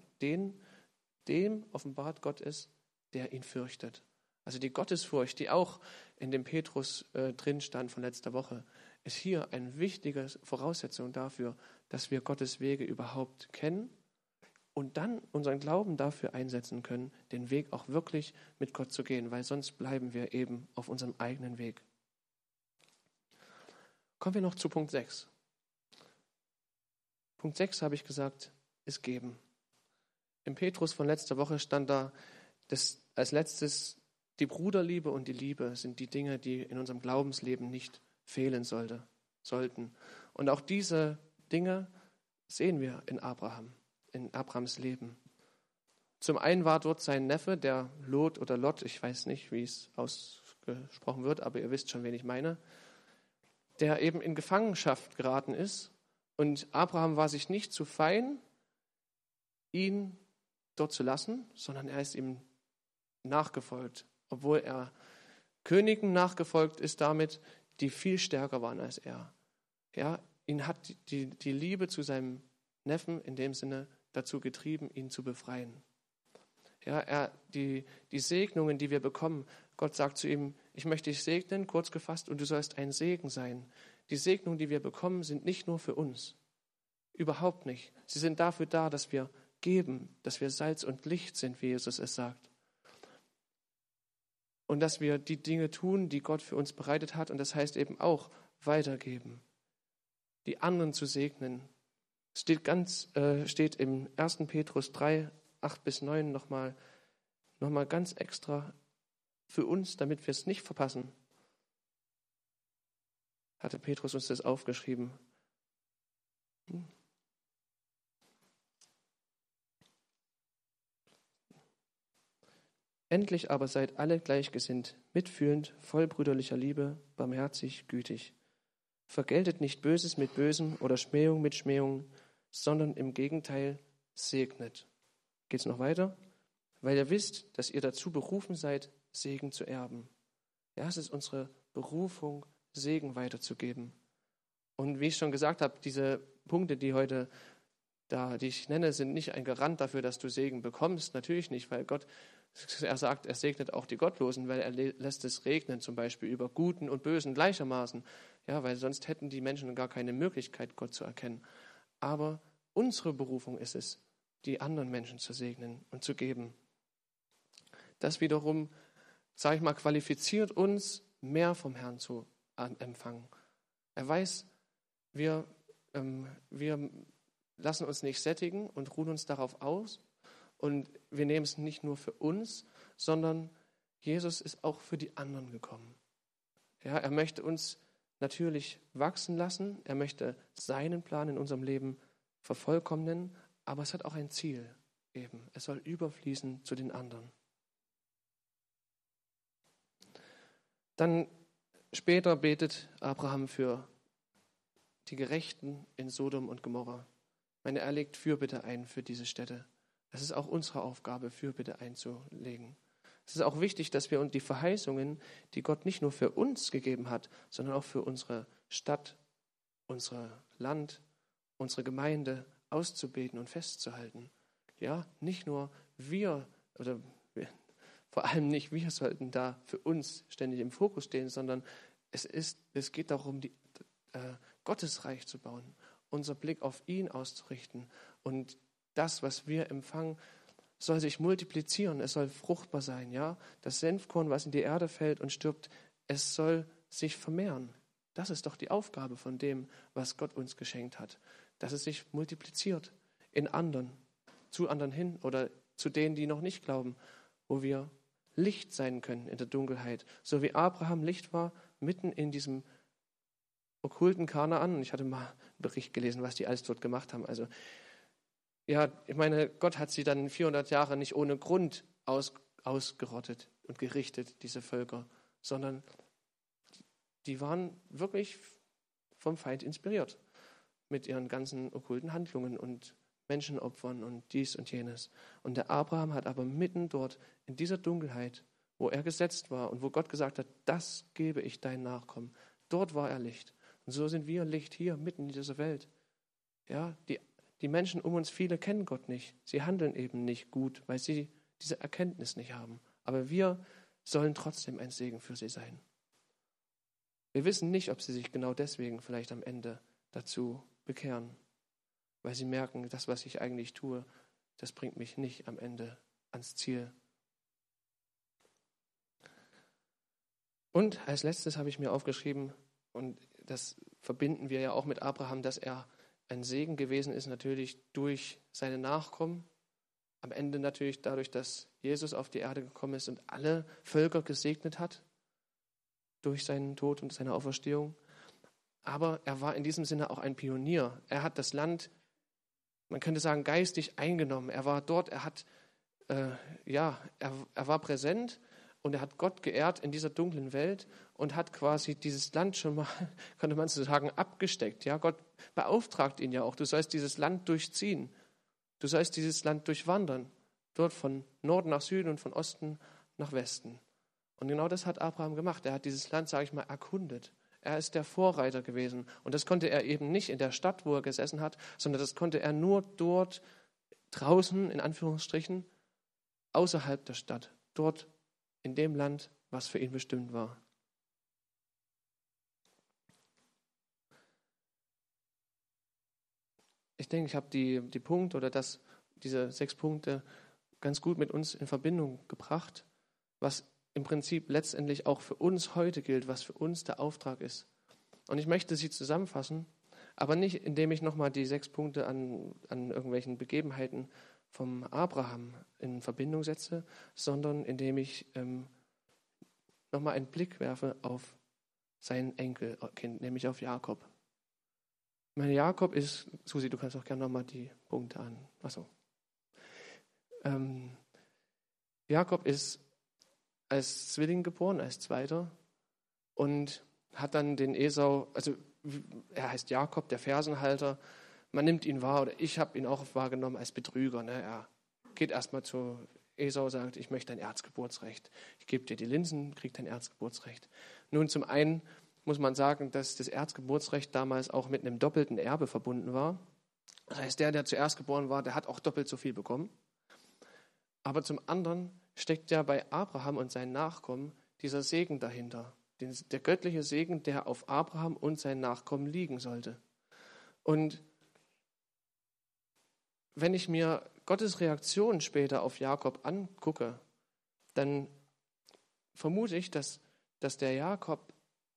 dem offenbart Gott ist, der ihn fürchtet. Also die Gottesfurcht, die auch in dem Petrus drin stand von letzter Woche, ist hier eine wichtige Voraussetzung dafür, dass wir Gottes Wege überhaupt kennen und dann unseren Glauben dafür einsetzen können, den Weg auch wirklich mit Gott zu gehen, weil sonst bleiben wir eben auf unserem eigenen Weg. Kommen wir noch zu Punkt 6. Punkt 6, habe ich gesagt, ist geben. Im Petrus von letzter Woche stand da, dass als letztes die Bruderliebe und die Liebe sind die Dinge, die in unserem Glaubensleben nicht fehlen sollten. Und auch diese Dinge sehen wir in Abrahams Leben. Zum einen war dort sein Neffe, der Lot oder Lot, ich weiß nicht, wie es ausgesprochen wird, aber ihr wisst schon, wen ich meine, der eben in Gefangenschaft geraten ist. Und Abraham war sich nicht zu fein, ihn dort zu lassen, sondern er ist ihm nachgefolgt, obwohl er Königen nachgefolgt ist damit, die viel stärker waren als er. Ja, ihn hat die Liebe zu seinem Neffen in dem Sinne dazu getrieben, ihn zu befreien. Ja, die Segnungen, die wir bekommen, Gott sagt zu ihm, ich möchte dich segnen, kurz gefasst, und du sollst ein Segen sein. Die Segnungen, die wir bekommen, sind nicht nur für uns. Überhaupt nicht. Sie sind dafür da, dass wir geben, dass wir Salz und Licht sind, wie Jesus es sagt. Und dass wir die Dinge tun, die Gott für uns bereitet hat. Und das heißt eben auch weitergeben. Die anderen zu segnen. Es steht im 1. Petrus 3, 8-9 nochmal ganz extra für uns, damit wir es nicht verpassen. Hatte Petrus uns das aufgeschrieben. Endlich aber seid alle gleichgesinnt, mitfühlend, voll brüderlicher Liebe, barmherzig, gütig. Vergeltet nicht Böses mit Bösem oder Schmähung mit Schmähung, sondern im Gegenteil segnet. Geht's noch weiter? Weil ihr wisst, dass ihr dazu berufen seid, Segen zu erben. Ja, es ist unsere Berufung, Segen weiterzugeben. Und wie ich schon gesagt habe, diese Punkte, die ich nenne, sind nicht ein Garant dafür, dass du Segen bekommst. Natürlich nicht, weil Gott, er sagt, er segnet auch die Gottlosen, weil er lässt es regnen, zum Beispiel über Guten und Bösen gleichermaßen. Ja, weil sonst hätten die Menschen gar keine Möglichkeit, Gott zu erkennen. Aber unsere Berufung ist es, die anderen Menschen zu segnen und zu geben. Das wiederum, qualifiziert uns, mehr vom Herrn zu empfangen. Er weiß, wir lassen uns nicht sättigen und ruhen uns darauf aus. Und wir nehmen es nicht nur für uns, sondern Jesus ist auch für die anderen gekommen. Ja, er möchte uns natürlich wachsen lassen. Er möchte seinen Plan in unserem Leben vervollkommnen. Aber es hat auch ein Ziel eben. Es soll überfließen zu den anderen. Dann später betet Abraham für die Gerechten in Sodom und Gomorra. Er legt Fürbitte ein für diese Städte. Es ist auch unsere Aufgabe, Fürbitte einzulegen. Es ist auch wichtig, dass wir die Verheißungen, die Gott nicht nur für uns gegeben hat, sondern auch für unsere Stadt, unser Land, unsere Gemeinde auszubeten und festzuhalten. Ja, nicht nur wir, vor allem nicht wir sollten da für uns ständig im Fokus stehen, sondern es geht darum, Gottes Reich zu bauen, unser Blick auf ihn auszurichten. Und das, was wir empfangen, soll sich multiplizieren, es soll fruchtbar sein. Ja? Das Senfkorn, was in die Erde fällt und stirbt, es soll sich vermehren. Das ist doch die Aufgabe von dem, was Gott uns geschenkt hat. Dass es sich multipliziert in anderen, zu anderen hin oder zu denen, die noch nicht glauben, wo wir Licht sein können in der Dunkelheit. So wie Abraham Licht war, mitten in diesem okkulten Kanaan. Und ich hatte mal einen Bericht gelesen, was die alles dort gemacht haben. Also, ja, ich meine, Gott hat sie dann 400 Jahre nicht ohne Grund ausgerottet und gerichtet, diese Völker, sondern die waren wirklich vom Feind inspiriert mit ihren ganzen okkulten Handlungen und Menschenopfern und dies und jenes. Und der Abraham hat aber mitten dort in dieser Dunkelheit, wo er gesetzt war und wo Gott gesagt hat, das gebe ich deinen Nachkommen, dort war er Licht. Und so sind wir Licht hier mitten in dieser Welt. Ja, die Menschen um uns, viele kennen Gott nicht. Sie handeln eben nicht gut, weil sie diese Erkenntnis nicht haben. Aber wir sollen trotzdem ein Segen für sie sein. Wir wissen nicht, ob sie sich genau deswegen vielleicht am Ende dazu bekehren, weil sie merken, das, was ich eigentlich tue, das bringt mich nicht am Ende ans Ziel. Und als letztes habe ich mir aufgeschrieben, und das verbinden wir ja auch mit Abraham, dass er ein Segen gewesen ist, natürlich durch seine Nachkommen. Am Ende natürlich dadurch, dass Jesus auf die Erde gekommen ist und alle Völker gesegnet hat, durch seinen Tod und seine Auferstehung. Aber er war in diesem Sinne auch ein Pionier. Er hat das Land, man könnte sagen, geistig eingenommen. Er war dort, er war präsent und er hat Gott geehrt in dieser dunklen Welt und hat quasi dieses Land schon mal, könnte man so sagen, abgesteckt. Ja, Gott beauftragt ihn ja auch. Du sollst dieses Land durchziehen. Du sollst dieses Land durchwandern. Dort von Norden nach Süden und von Osten nach Westen. Und genau das hat Abraham gemacht. Er hat dieses Land, sage ich mal, erkundet. Er ist der Vorreiter gewesen. Und das konnte er eben nicht in der Stadt, wo er gesessen hat, sondern das konnte er nur dort draußen, in Anführungsstrichen, außerhalb der Stadt. Dort in dem Land, was für ihn bestimmt war. Ich denke, ich habe die Punkte oder diese 6 Punkte ganz gut mit uns in Verbindung gebracht, was im Prinzip letztendlich auch für uns heute gilt, was für uns der Auftrag ist. Und ich möchte sie zusammenfassen, aber nicht, indem ich nochmal die 6 Punkte an irgendwelchen Begebenheiten vom Abraham in Verbindung setze, sondern indem ich nochmal einen Blick werfe auf sein Enkelkind, nämlich auf Jakob. Jakob ist, Susi, du kannst auch gerne nochmal die Punkte an. Achso. Jakob ist als Zwilling geboren, als Zweiter, und hat dann den Esau, also er heißt Jakob, der Fersenhalter, man nimmt ihn wahr, oder ich habe ihn auch wahrgenommen als Betrüger. Ne? Er geht erstmal zu Esau, sagt, ich möchte dein Erzgeburtsrecht. Ich gebe dir die Linsen, krieg dein Erzgeburtsrecht. Nun, zum einen muss man sagen, dass das Erzgeburtsrecht damals auch mit einem doppelten Erbe verbunden war. Das heißt, der zuerst geboren war, der hat auch doppelt so viel bekommen. Aber zum anderen steckt ja bei Abraham und seinen Nachkommen dieser Segen dahinter. Der göttliche Segen, der auf Abraham und seinen Nachkommen liegen sollte. Und wenn ich mir Gottes Reaktion später auf Jakob angucke, dann vermute ich, dass dass der Jakob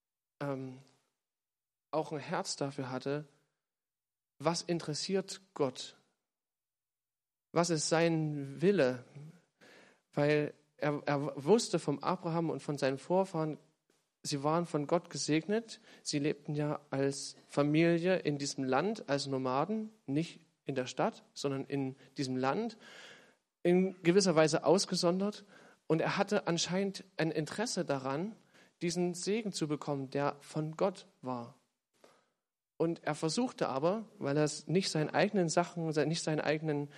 auch ein Herz dafür hatte, was interessiert Gott? Was ist sein Wille? Weil er wusste vom Abraham und von seinen Vorfahren, sie waren von Gott gesegnet. Sie lebten ja als Familie in diesem Land, als Nomaden, nicht in der Stadt, sondern in diesem Land, in gewisser Weise ausgesondert. Und er hatte anscheinend ein Interesse daran, diesen Segen zu bekommen, der von Gott war. Und er versuchte aber, weil er nicht seinen eigenen Sachen, nicht seinen eigenen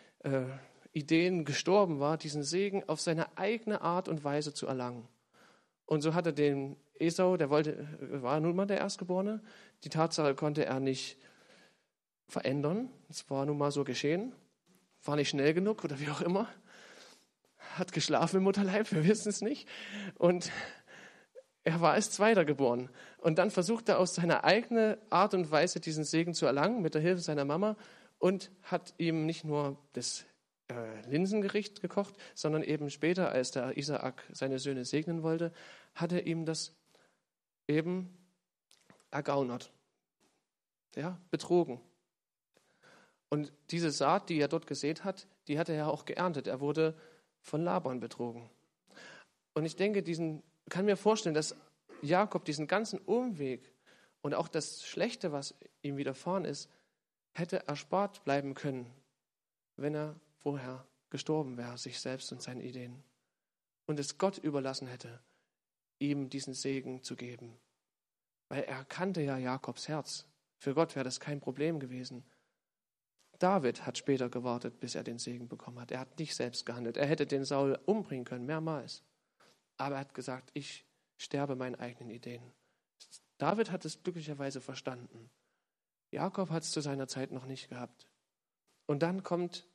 Ideen gestorben war, diesen Segen auf seine eigene Art und Weise zu erlangen. Und so hatte den Esau, war nun mal der Erstgeborene, die Tatsache konnte er nicht verändern. Es war nun mal so geschehen, war nicht schnell genug oder wie auch immer, hat geschlafen im Mutterleib, wir wissen es nicht. Und er war als Zweiter geboren. Und dann versuchte er aus seiner eigenen Art und Weise diesen Segen zu erlangen, mit der Hilfe seiner Mama, und hat ihm nicht nur das Linsengericht gekocht, sondern eben später, als der Isaak seine Söhne segnen wollte, hat er ihm das eben ergaunert, ja, betrogen. Und diese Saat, die er dort gesät hat, die hat er ja auch geerntet. Er wurde von Laban betrogen. Und ich denke, kann mir vorstellen, dass Jakob diesen ganzen Umweg und auch das Schlechte, was ihm widerfahren ist, hätte erspart bleiben können, wenn er vorher gestorben wäre, sich selbst und seinen Ideen. Und es Gott überlassen hätte, ihm diesen Segen zu geben. Weil er kannte ja Jakobs Herz. Für Gott wäre das kein Problem gewesen. David hat später gewartet, bis er den Segen bekommen hat. Er hat nicht selbst gehandelt. Er hätte den Saul umbringen können, mehrmals. Aber er hat gesagt, ich sterbe meinen eigenen Ideen. David hat es glücklicherweise verstanden. Jakob hat es zu seiner Zeit noch nicht gehabt. Und dann kommt,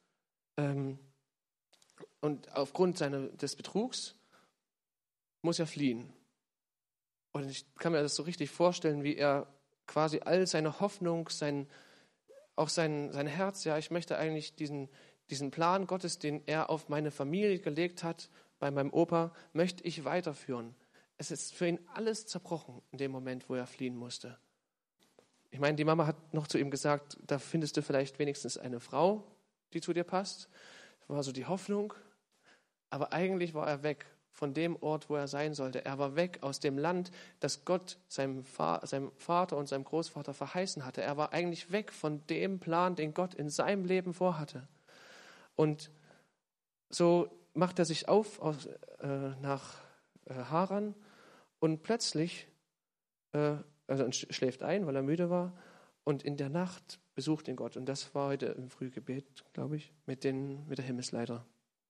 und aufgrund des Betrugs muss er fliehen. Und ich kann mir das so richtig vorstellen, wie er quasi all seine Hoffnung, sein Herz, ja, ich möchte eigentlich diesen Plan Gottes, den er auf meine Familie gelegt hat, bei meinem Opa, möchte ich weiterführen. Es ist für ihn alles zerbrochen in dem Moment, wo er fliehen musste. Ich meine, die Mama hat noch zu ihm gesagt, da findest du vielleicht wenigstens eine Frau, die zu dir passt. Das war so die Hoffnung. Aber eigentlich war er weg von dem Ort, wo er sein sollte. Er war weg aus dem Land, das Gott seinem Vater und seinem Großvater verheißen hatte. Er war eigentlich weg von dem Plan, den Gott in seinem Leben vorhatte. Und so macht er sich auf nach Haran und plötzlich schläft ein, weil er müde war. Und in der Nacht besucht ihn Gott. Und das war heute im Frühgebet, glaube ich, mit der Himmelsleiter.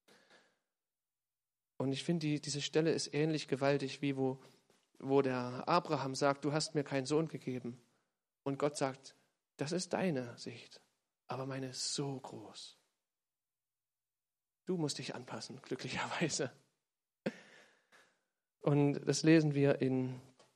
Und ich finde, diese Stelle ist ähnlich gewaltig, wie wo der Abraham sagt, du hast mir keinen Sohn gegeben. Und Gott sagt, das ist deine Sicht, aber meine ist so groß. Du musst dich anpassen, glücklicherweise. Und das lesen wir in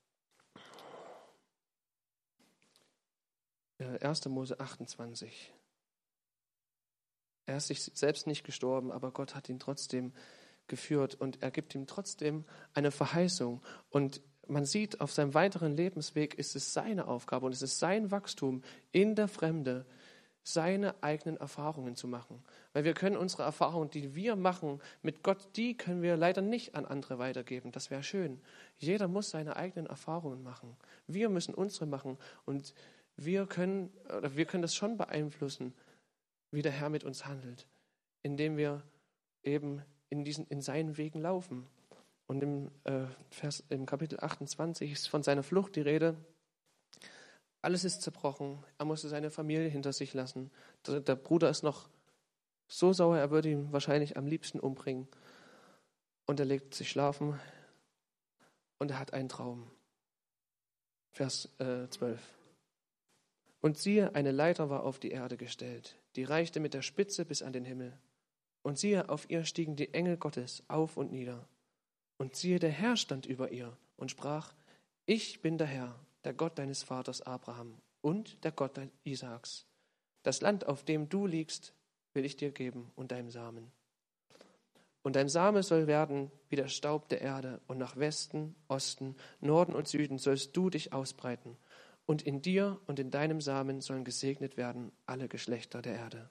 1. Mose 28. Er ist sich selbst nicht gestorben, aber Gott hat ihn trotzdem geführt und er gibt ihm trotzdem eine Verheißung. Und man sieht, auf seinem weiteren Lebensweg ist es seine Aufgabe und es ist sein Wachstum in der Fremde, seine eigenen Erfahrungen zu machen. Weil wir können unsere Erfahrungen, die wir machen mit Gott, die können wir leider nicht an andere weitergeben. Das wäre schön. Jeder muss seine eigenen Erfahrungen machen. Wir müssen unsere machen und wir können das schon beeinflussen, wie der Herr mit uns handelt, indem wir eben in seinen Wegen laufen. Und im Kapitel 28 ist von seiner Flucht die Rede. Alles ist zerbrochen. Er musste seine Familie hinter sich lassen. Der Bruder ist noch so sauer, er würde ihn wahrscheinlich am liebsten umbringen. Und er legt sich schlafen und er hat einen Traum. Vers 12. Und siehe, eine Leiter war auf die Erde gestellt, die reichte mit der Spitze bis an den Himmel. Und siehe, auf ihr stiegen die Engel Gottes auf und nieder. Und siehe, der Herr stand über ihr und sprach, ich bin der Herr, der Gott deines Vaters Abraham und der Gott Isaaks. Das Land, auf dem du liegst, will ich dir geben und deinem Samen. Und dein Same soll werden wie der Staub der Erde, und nach Westen, Osten, Norden und Süden sollst du dich ausbreiten. Und in dir und in deinem Samen sollen gesegnet werden alle Geschlechter der Erde.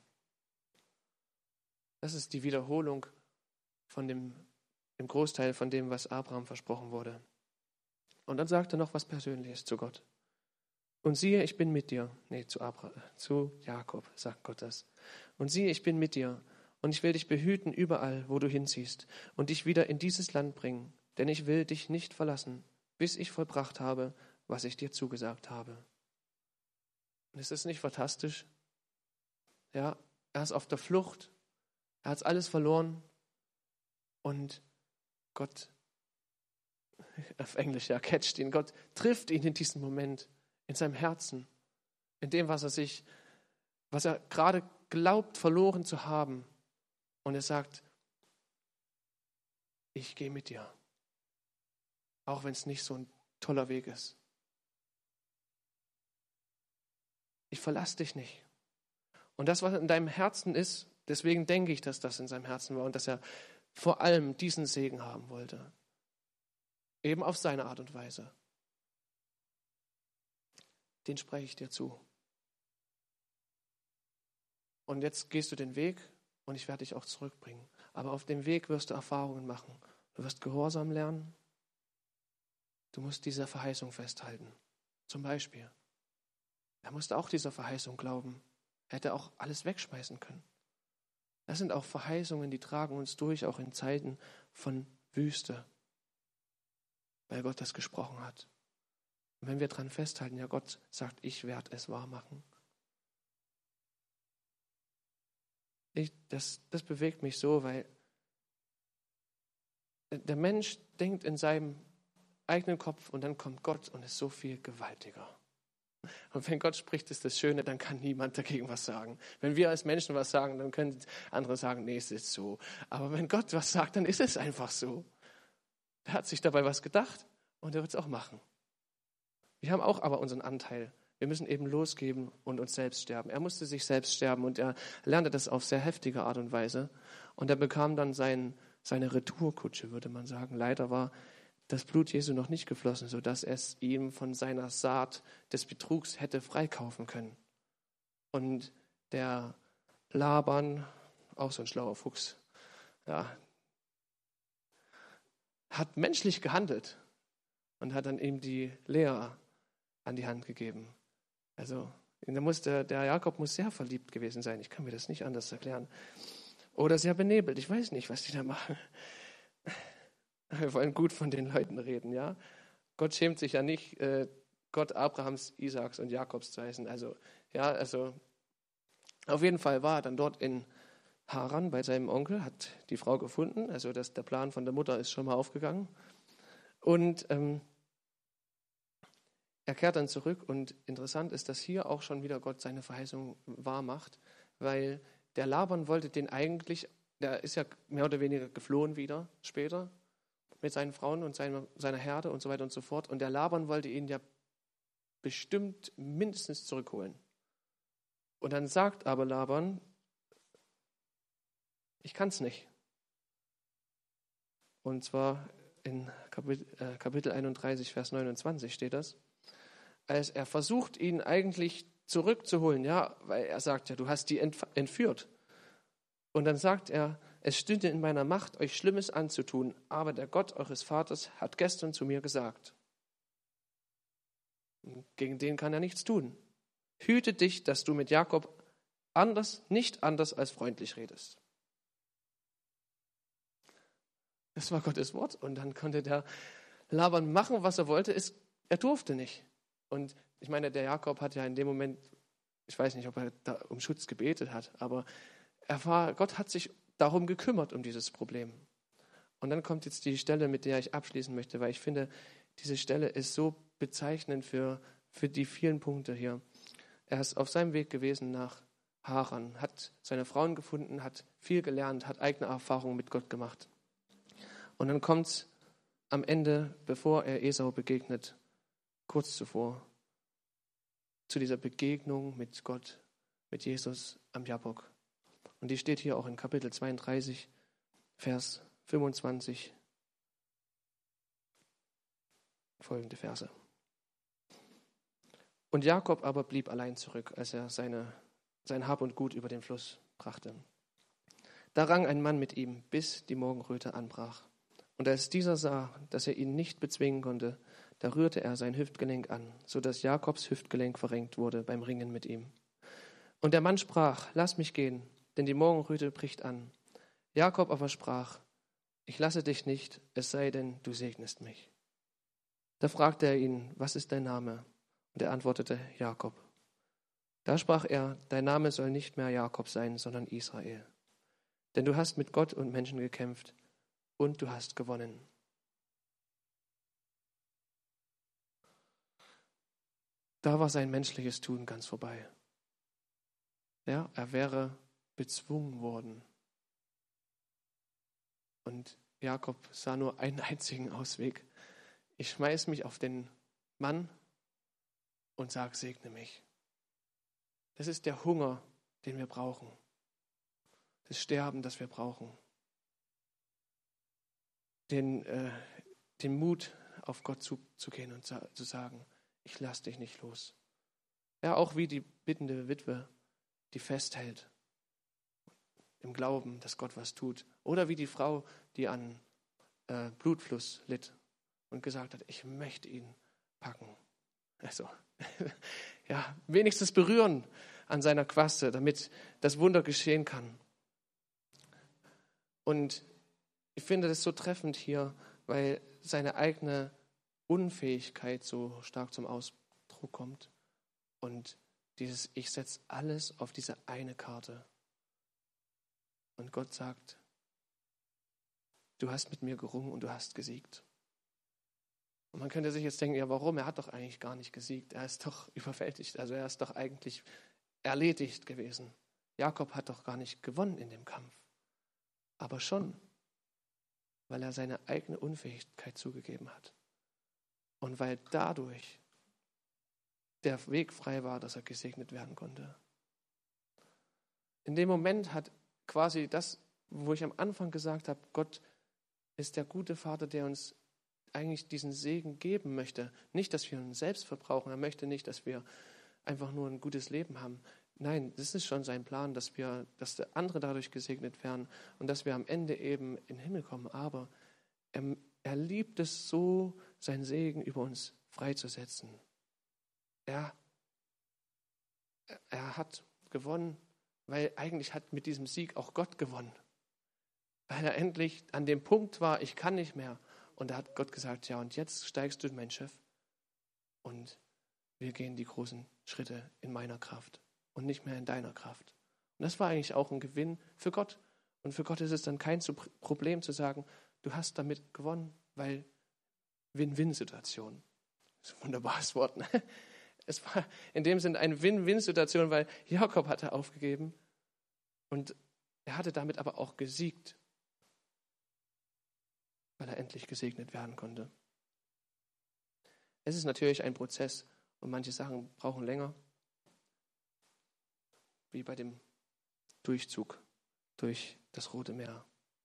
Das ist die Wiederholung von im Großteil von dem, was Abraham versprochen wurde. Und dann sagt er noch was Persönliches zu Gott. Und siehe, ich bin mit dir. Zu Jakob sagt Gott das. Und siehe, ich bin mit dir. Und ich will dich behüten überall, wo du hinziehst, und dich wieder in dieses Land bringen. Denn ich will dich nicht verlassen, bis ich vollbracht habe, was ich dir zugesagt habe. Und ist das nicht fantastisch? Ja, er ist auf der Flucht. Er hat alles verloren. Und Gott, auf Englisch ja, catcht ihn. Gott trifft ihn in diesem Moment, in seinem Herzen, in dem, was er gerade glaubt, verloren zu haben. Und er sagt, ich gehe mit dir. Auch wenn es nicht so ein toller Weg ist. Ich verlasse dich nicht. Und das, was in deinem Herzen ist, deswegen denke ich, dass das in seinem Herzen war und dass er vor allem diesen Segen haben wollte. Eben auf seine Art und Weise. Den spreche ich dir zu. Und jetzt gehst du den Weg und ich werde dich auch zurückbringen. Aber auf dem Weg wirst du Erfahrungen machen. Du wirst Gehorsam lernen. Du musst dieser Verheißung festhalten. Zum Beispiel. Er musste auch dieser Verheißung glauben. Er hätte auch alles wegschmeißen können. Das sind auch Verheißungen, die tragen uns durch, auch in Zeiten von Wüste. Weil Gott das gesprochen hat. Und wenn wir daran festhalten, ja, Gott sagt, ich werde es wahr machen. Das bewegt mich so, weil der Mensch denkt in seinem eigenen Kopf und dann kommt Gott und ist so viel gewaltiger. Und wenn Gott spricht, ist das Schöne, dann kann niemand dagegen was sagen. Wenn wir als Menschen was sagen, dann können andere sagen, nee, es ist so. Aber wenn Gott was sagt, dann ist es einfach so. Er hat sich dabei was gedacht und er wird es auch machen. Wir haben auch aber unseren Anteil. Wir müssen eben losgeben und uns selbst sterben. Er musste sich selbst sterben und er lernte das auf sehr heftige Art und Weise. Und er bekam dann seine Retourkutsche, würde man sagen. Leider war das Blut Jesu noch nicht geflossen, sodass es ihm von seiner Saat des Betrugs hätte freikaufen können. Und der Laban, auch so ein schlauer Fuchs, ja, hat menschlich gehandelt und hat dann ihm die Lea an die Hand gegeben. Also der Jakob muss sehr verliebt gewesen sein. Ich kann mir das nicht anders erklären. Oder sehr benebelt. Ich weiß nicht, was die da machen. Wir wollen gut von den Leuten reden, ja. Gott schämt sich ja nicht, Gott Abrahams, Isaaks und Jakobs zu heißen. Also auf jeden Fall war er dann dort in Haran bei seinem Onkel, hat die Frau gefunden. Also der Plan von der Mutter ist schon mal aufgegangen. Und er kehrt dann zurück und interessant ist, dass hier auch schon wieder Gott seine Verheißung wahr macht, weil der Laban wollte den eigentlich, der ist ja mehr oder weniger geflohen wieder später mit seinen Frauen und seiner Herde und so weiter und so fort. Und der Laban wollte ihn ja bestimmt mindestens zurückholen. Und dann sagt aber Laban, ich kann es nicht. Und zwar in Kapitel 31, Vers 29 steht das. Als er versucht, ihn eigentlich zurückzuholen, ja, weil er sagt ja, du hast die entführt. Und dann sagt er, es stünde in meiner Macht, euch Schlimmes anzutun, aber der Gott eures Vaters hat gestern zu mir gesagt. Gegen den kann er nichts tun. Hüte dich, dass du mit Jakob nicht anders als freundlich redest. Das war Gottes Wort. Und dann konnte der Laban machen, was er wollte. Er durfte nicht. Und ich meine, der Jakob hat ja in dem Moment, ich weiß nicht, ob er da um Schutz gebetet hat, aber Gott hat sich darum gekümmert, um dieses Problem. Und dann kommt jetzt die Stelle, mit der ich abschließen möchte, weil ich finde, diese Stelle ist so bezeichnend für die vielen Punkte hier. Er ist auf seinem Weg gewesen nach Haran, hat seine Frauen gefunden, hat viel gelernt, hat eigene Erfahrungen mit Gott gemacht. Und dann kommt es am Ende, bevor er Esau begegnet, kurz zuvor, zu dieser Begegnung mit Gott, mit Jesus am Jabbok. Und die steht hier auch in Kapitel 32, Vers 25, folgende Verse. Und Jakob aber blieb allein zurück, als er sein Hab und Gut über den Fluss brachte. Da rang ein Mann mit ihm, bis die Morgenröte anbrach. Und als dieser sah, dass er ihn nicht bezwingen konnte, da rührte er sein Hüftgelenk an, so dass Jakobs Hüftgelenk verrenkt wurde beim Ringen mit ihm. Und der Mann sprach, lass mich gehen, denn die Morgenröte bricht an. Jakob aber sprach, ich lasse dich nicht, es sei denn, du segnest mich. Da fragte er ihn, was ist dein Name? Und er antwortete, Jakob. Da sprach er, dein Name soll nicht mehr Jakob sein, sondern Israel. Denn du hast mit Gott und Menschen gekämpft und du hast gewonnen. Da war sein menschliches Tun ganz vorbei. Ja, er wäre bezwungen worden. Und Jakob sah nur einen einzigen Ausweg. Ich schmeiß mich auf den Mann und sag, segne mich. Das ist der Hunger, den wir brauchen. Das Sterben, das wir brauchen. Den Mut, auf Gott zugehen und zu sagen, ich lass dich nicht los. Ja, auch wie die bittende Witwe, die festhält im Glauben, dass Gott was tut. Oder wie die Frau, die an Blutfluss litt und gesagt hat, ich möchte ihn packen. Also, ja, wenigstens berühren an seiner Quaste, damit das Wunder geschehen kann. Und ich finde das so treffend hier, weil seine eigene Unfähigkeit so stark zum Ausdruck kommt. Und dieses, ich setze alles auf diese eine Karte. Und Gott sagt, du hast mit mir gerungen und du hast gesiegt. Und man könnte sich jetzt denken, ja warum? Er hat doch eigentlich gar nicht gesiegt. Er ist doch überwältigt. Also er ist doch eigentlich erledigt gewesen. Jakob hat doch gar nicht gewonnen in dem Kampf. Aber schon, weil er seine eigene Unfähigkeit zugegeben hat. Und weil dadurch der Weg frei war, dass er gesegnet werden konnte. In dem Moment hat quasi das, wo ich am Anfang gesagt habe, Gott ist der gute Vater, der uns eigentlich diesen Segen geben möchte. Nicht, dass wir uns selbst verbrauchen. Er möchte nicht, dass wir einfach nur ein gutes Leben haben. Nein, das ist schon sein Plan, dass andere dadurch gesegnet werden und dass wir am Ende eben in den Himmel kommen. Aber er liebt es so, seinen Segen über uns freizusetzen. Er hat gewonnen, weil eigentlich hat mit diesem Sieg auch Gott gewonnen. Weil er endlich an dem Punkt war, ich kann nicht mehr. Und da hat Gott gesagt, ja, und jetzt steigst du, mein Chef, und wir gehen die großen Schritte in meiner Kraft und nicht mehr in deiner Kraft. Und das war eigentlich auch ein Gewinn für Gott. Und für Gott ist es dann kein Problem zu sagen, du hast damit gewonnen, weil Win-Win-Situation. Das ist ein wunderbares Wort. Ne? Es war in dem Sinn eine Win-Win-Situation, weil Jakob hatte aufgegeben und er hatte damit aber auch gesiegt, weil er endlich gesegnet werden konnte. Es ist natürlich ein Prozess und manche Sachen brauchen länger, wie bei dem Durchzug durch das Rote Meer.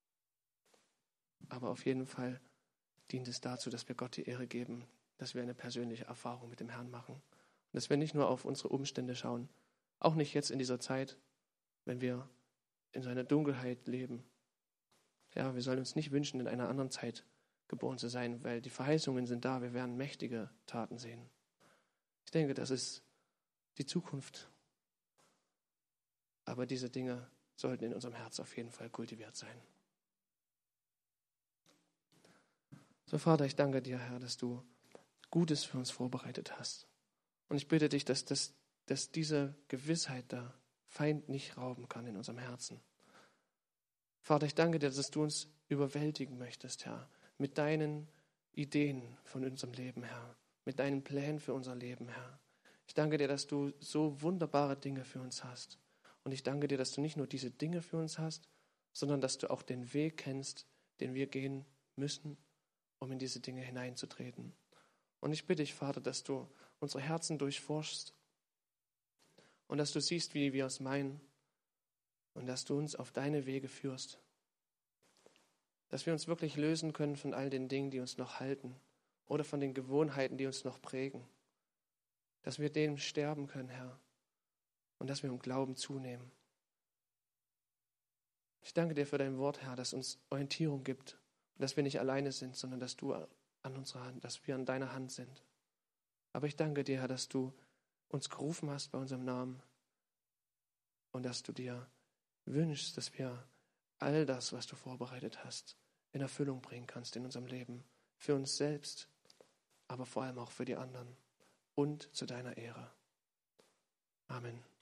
Aber auf jeden Fall dient es dazu, dass wir Gott die Ehre geben, dass wir eine persönliche Erfahrung mit dem Herrn machen und dass wir nicht nur auf unsere Umstände schauen, auch nicht jetzt in dieser Zeit, wenn wir in seiner Dunkelheit leben. Ja, wir sollen uns nicht wünschen, in einer anderen Zeit geboren zu sein, weil die Verheißungen sind da, wir werden mächtige Taten sehen. Ich denke, das ist die Zukunft. Aber diese Dinge sollten in unserem Herz auf jeden Fall kultiviert sein. So, Vater, ich danke dir, Herr, dass du Gutes für uns vorbereitet hast. Und ich bitte dich, dass diese Gewissheit der Feind nicht rauben kann in unserem Herzen. Vater, ich danke dir, dass du uns überwältigen möchtest, Herr, mit deinen Ideen von unserem Leben, Herr, mit deinen Plänen für unser Leben, Herr. Ich danke dir, dass du so wunderbare Dinge für uns hast. Und ich danke dir, dass du nicht nur diese Dinge für uns hast, sondern dass du auch den Weg kennst, den wir gehen müssen, um in diese Dinge hineinzutreten. Und ich bitte dich, Vater, dass du unsere Herzen durchforschst und dass du siehst, wie wir es meinen und dass du uns auf deine Wege führst. Dass wir uns wirklich lösen können von all den Dingen, die uns noch halten oder von den Gewohnheiten, die uns noch prägen. Dass wir dem sterben können, Herr, und dass wir im Glauben zunehmen. Ich danke dir für dein Wort, Herr, das uns Orientierung gibt und dass wir nicht alleine sind, sondern dass du an unserer Hand, dass wir an deiner Hand sind. Aber ich danke dir, Herr, dass du uns gerufen hast bei unserem Namen und dass du dir wünschst, dass wir all das, was du vorbereitet hast, in Erfüllung bringen kannst in unserem Leben. Für uns selbst, aber vor allem auch für die anderen und zu deiner Ehre. Amen.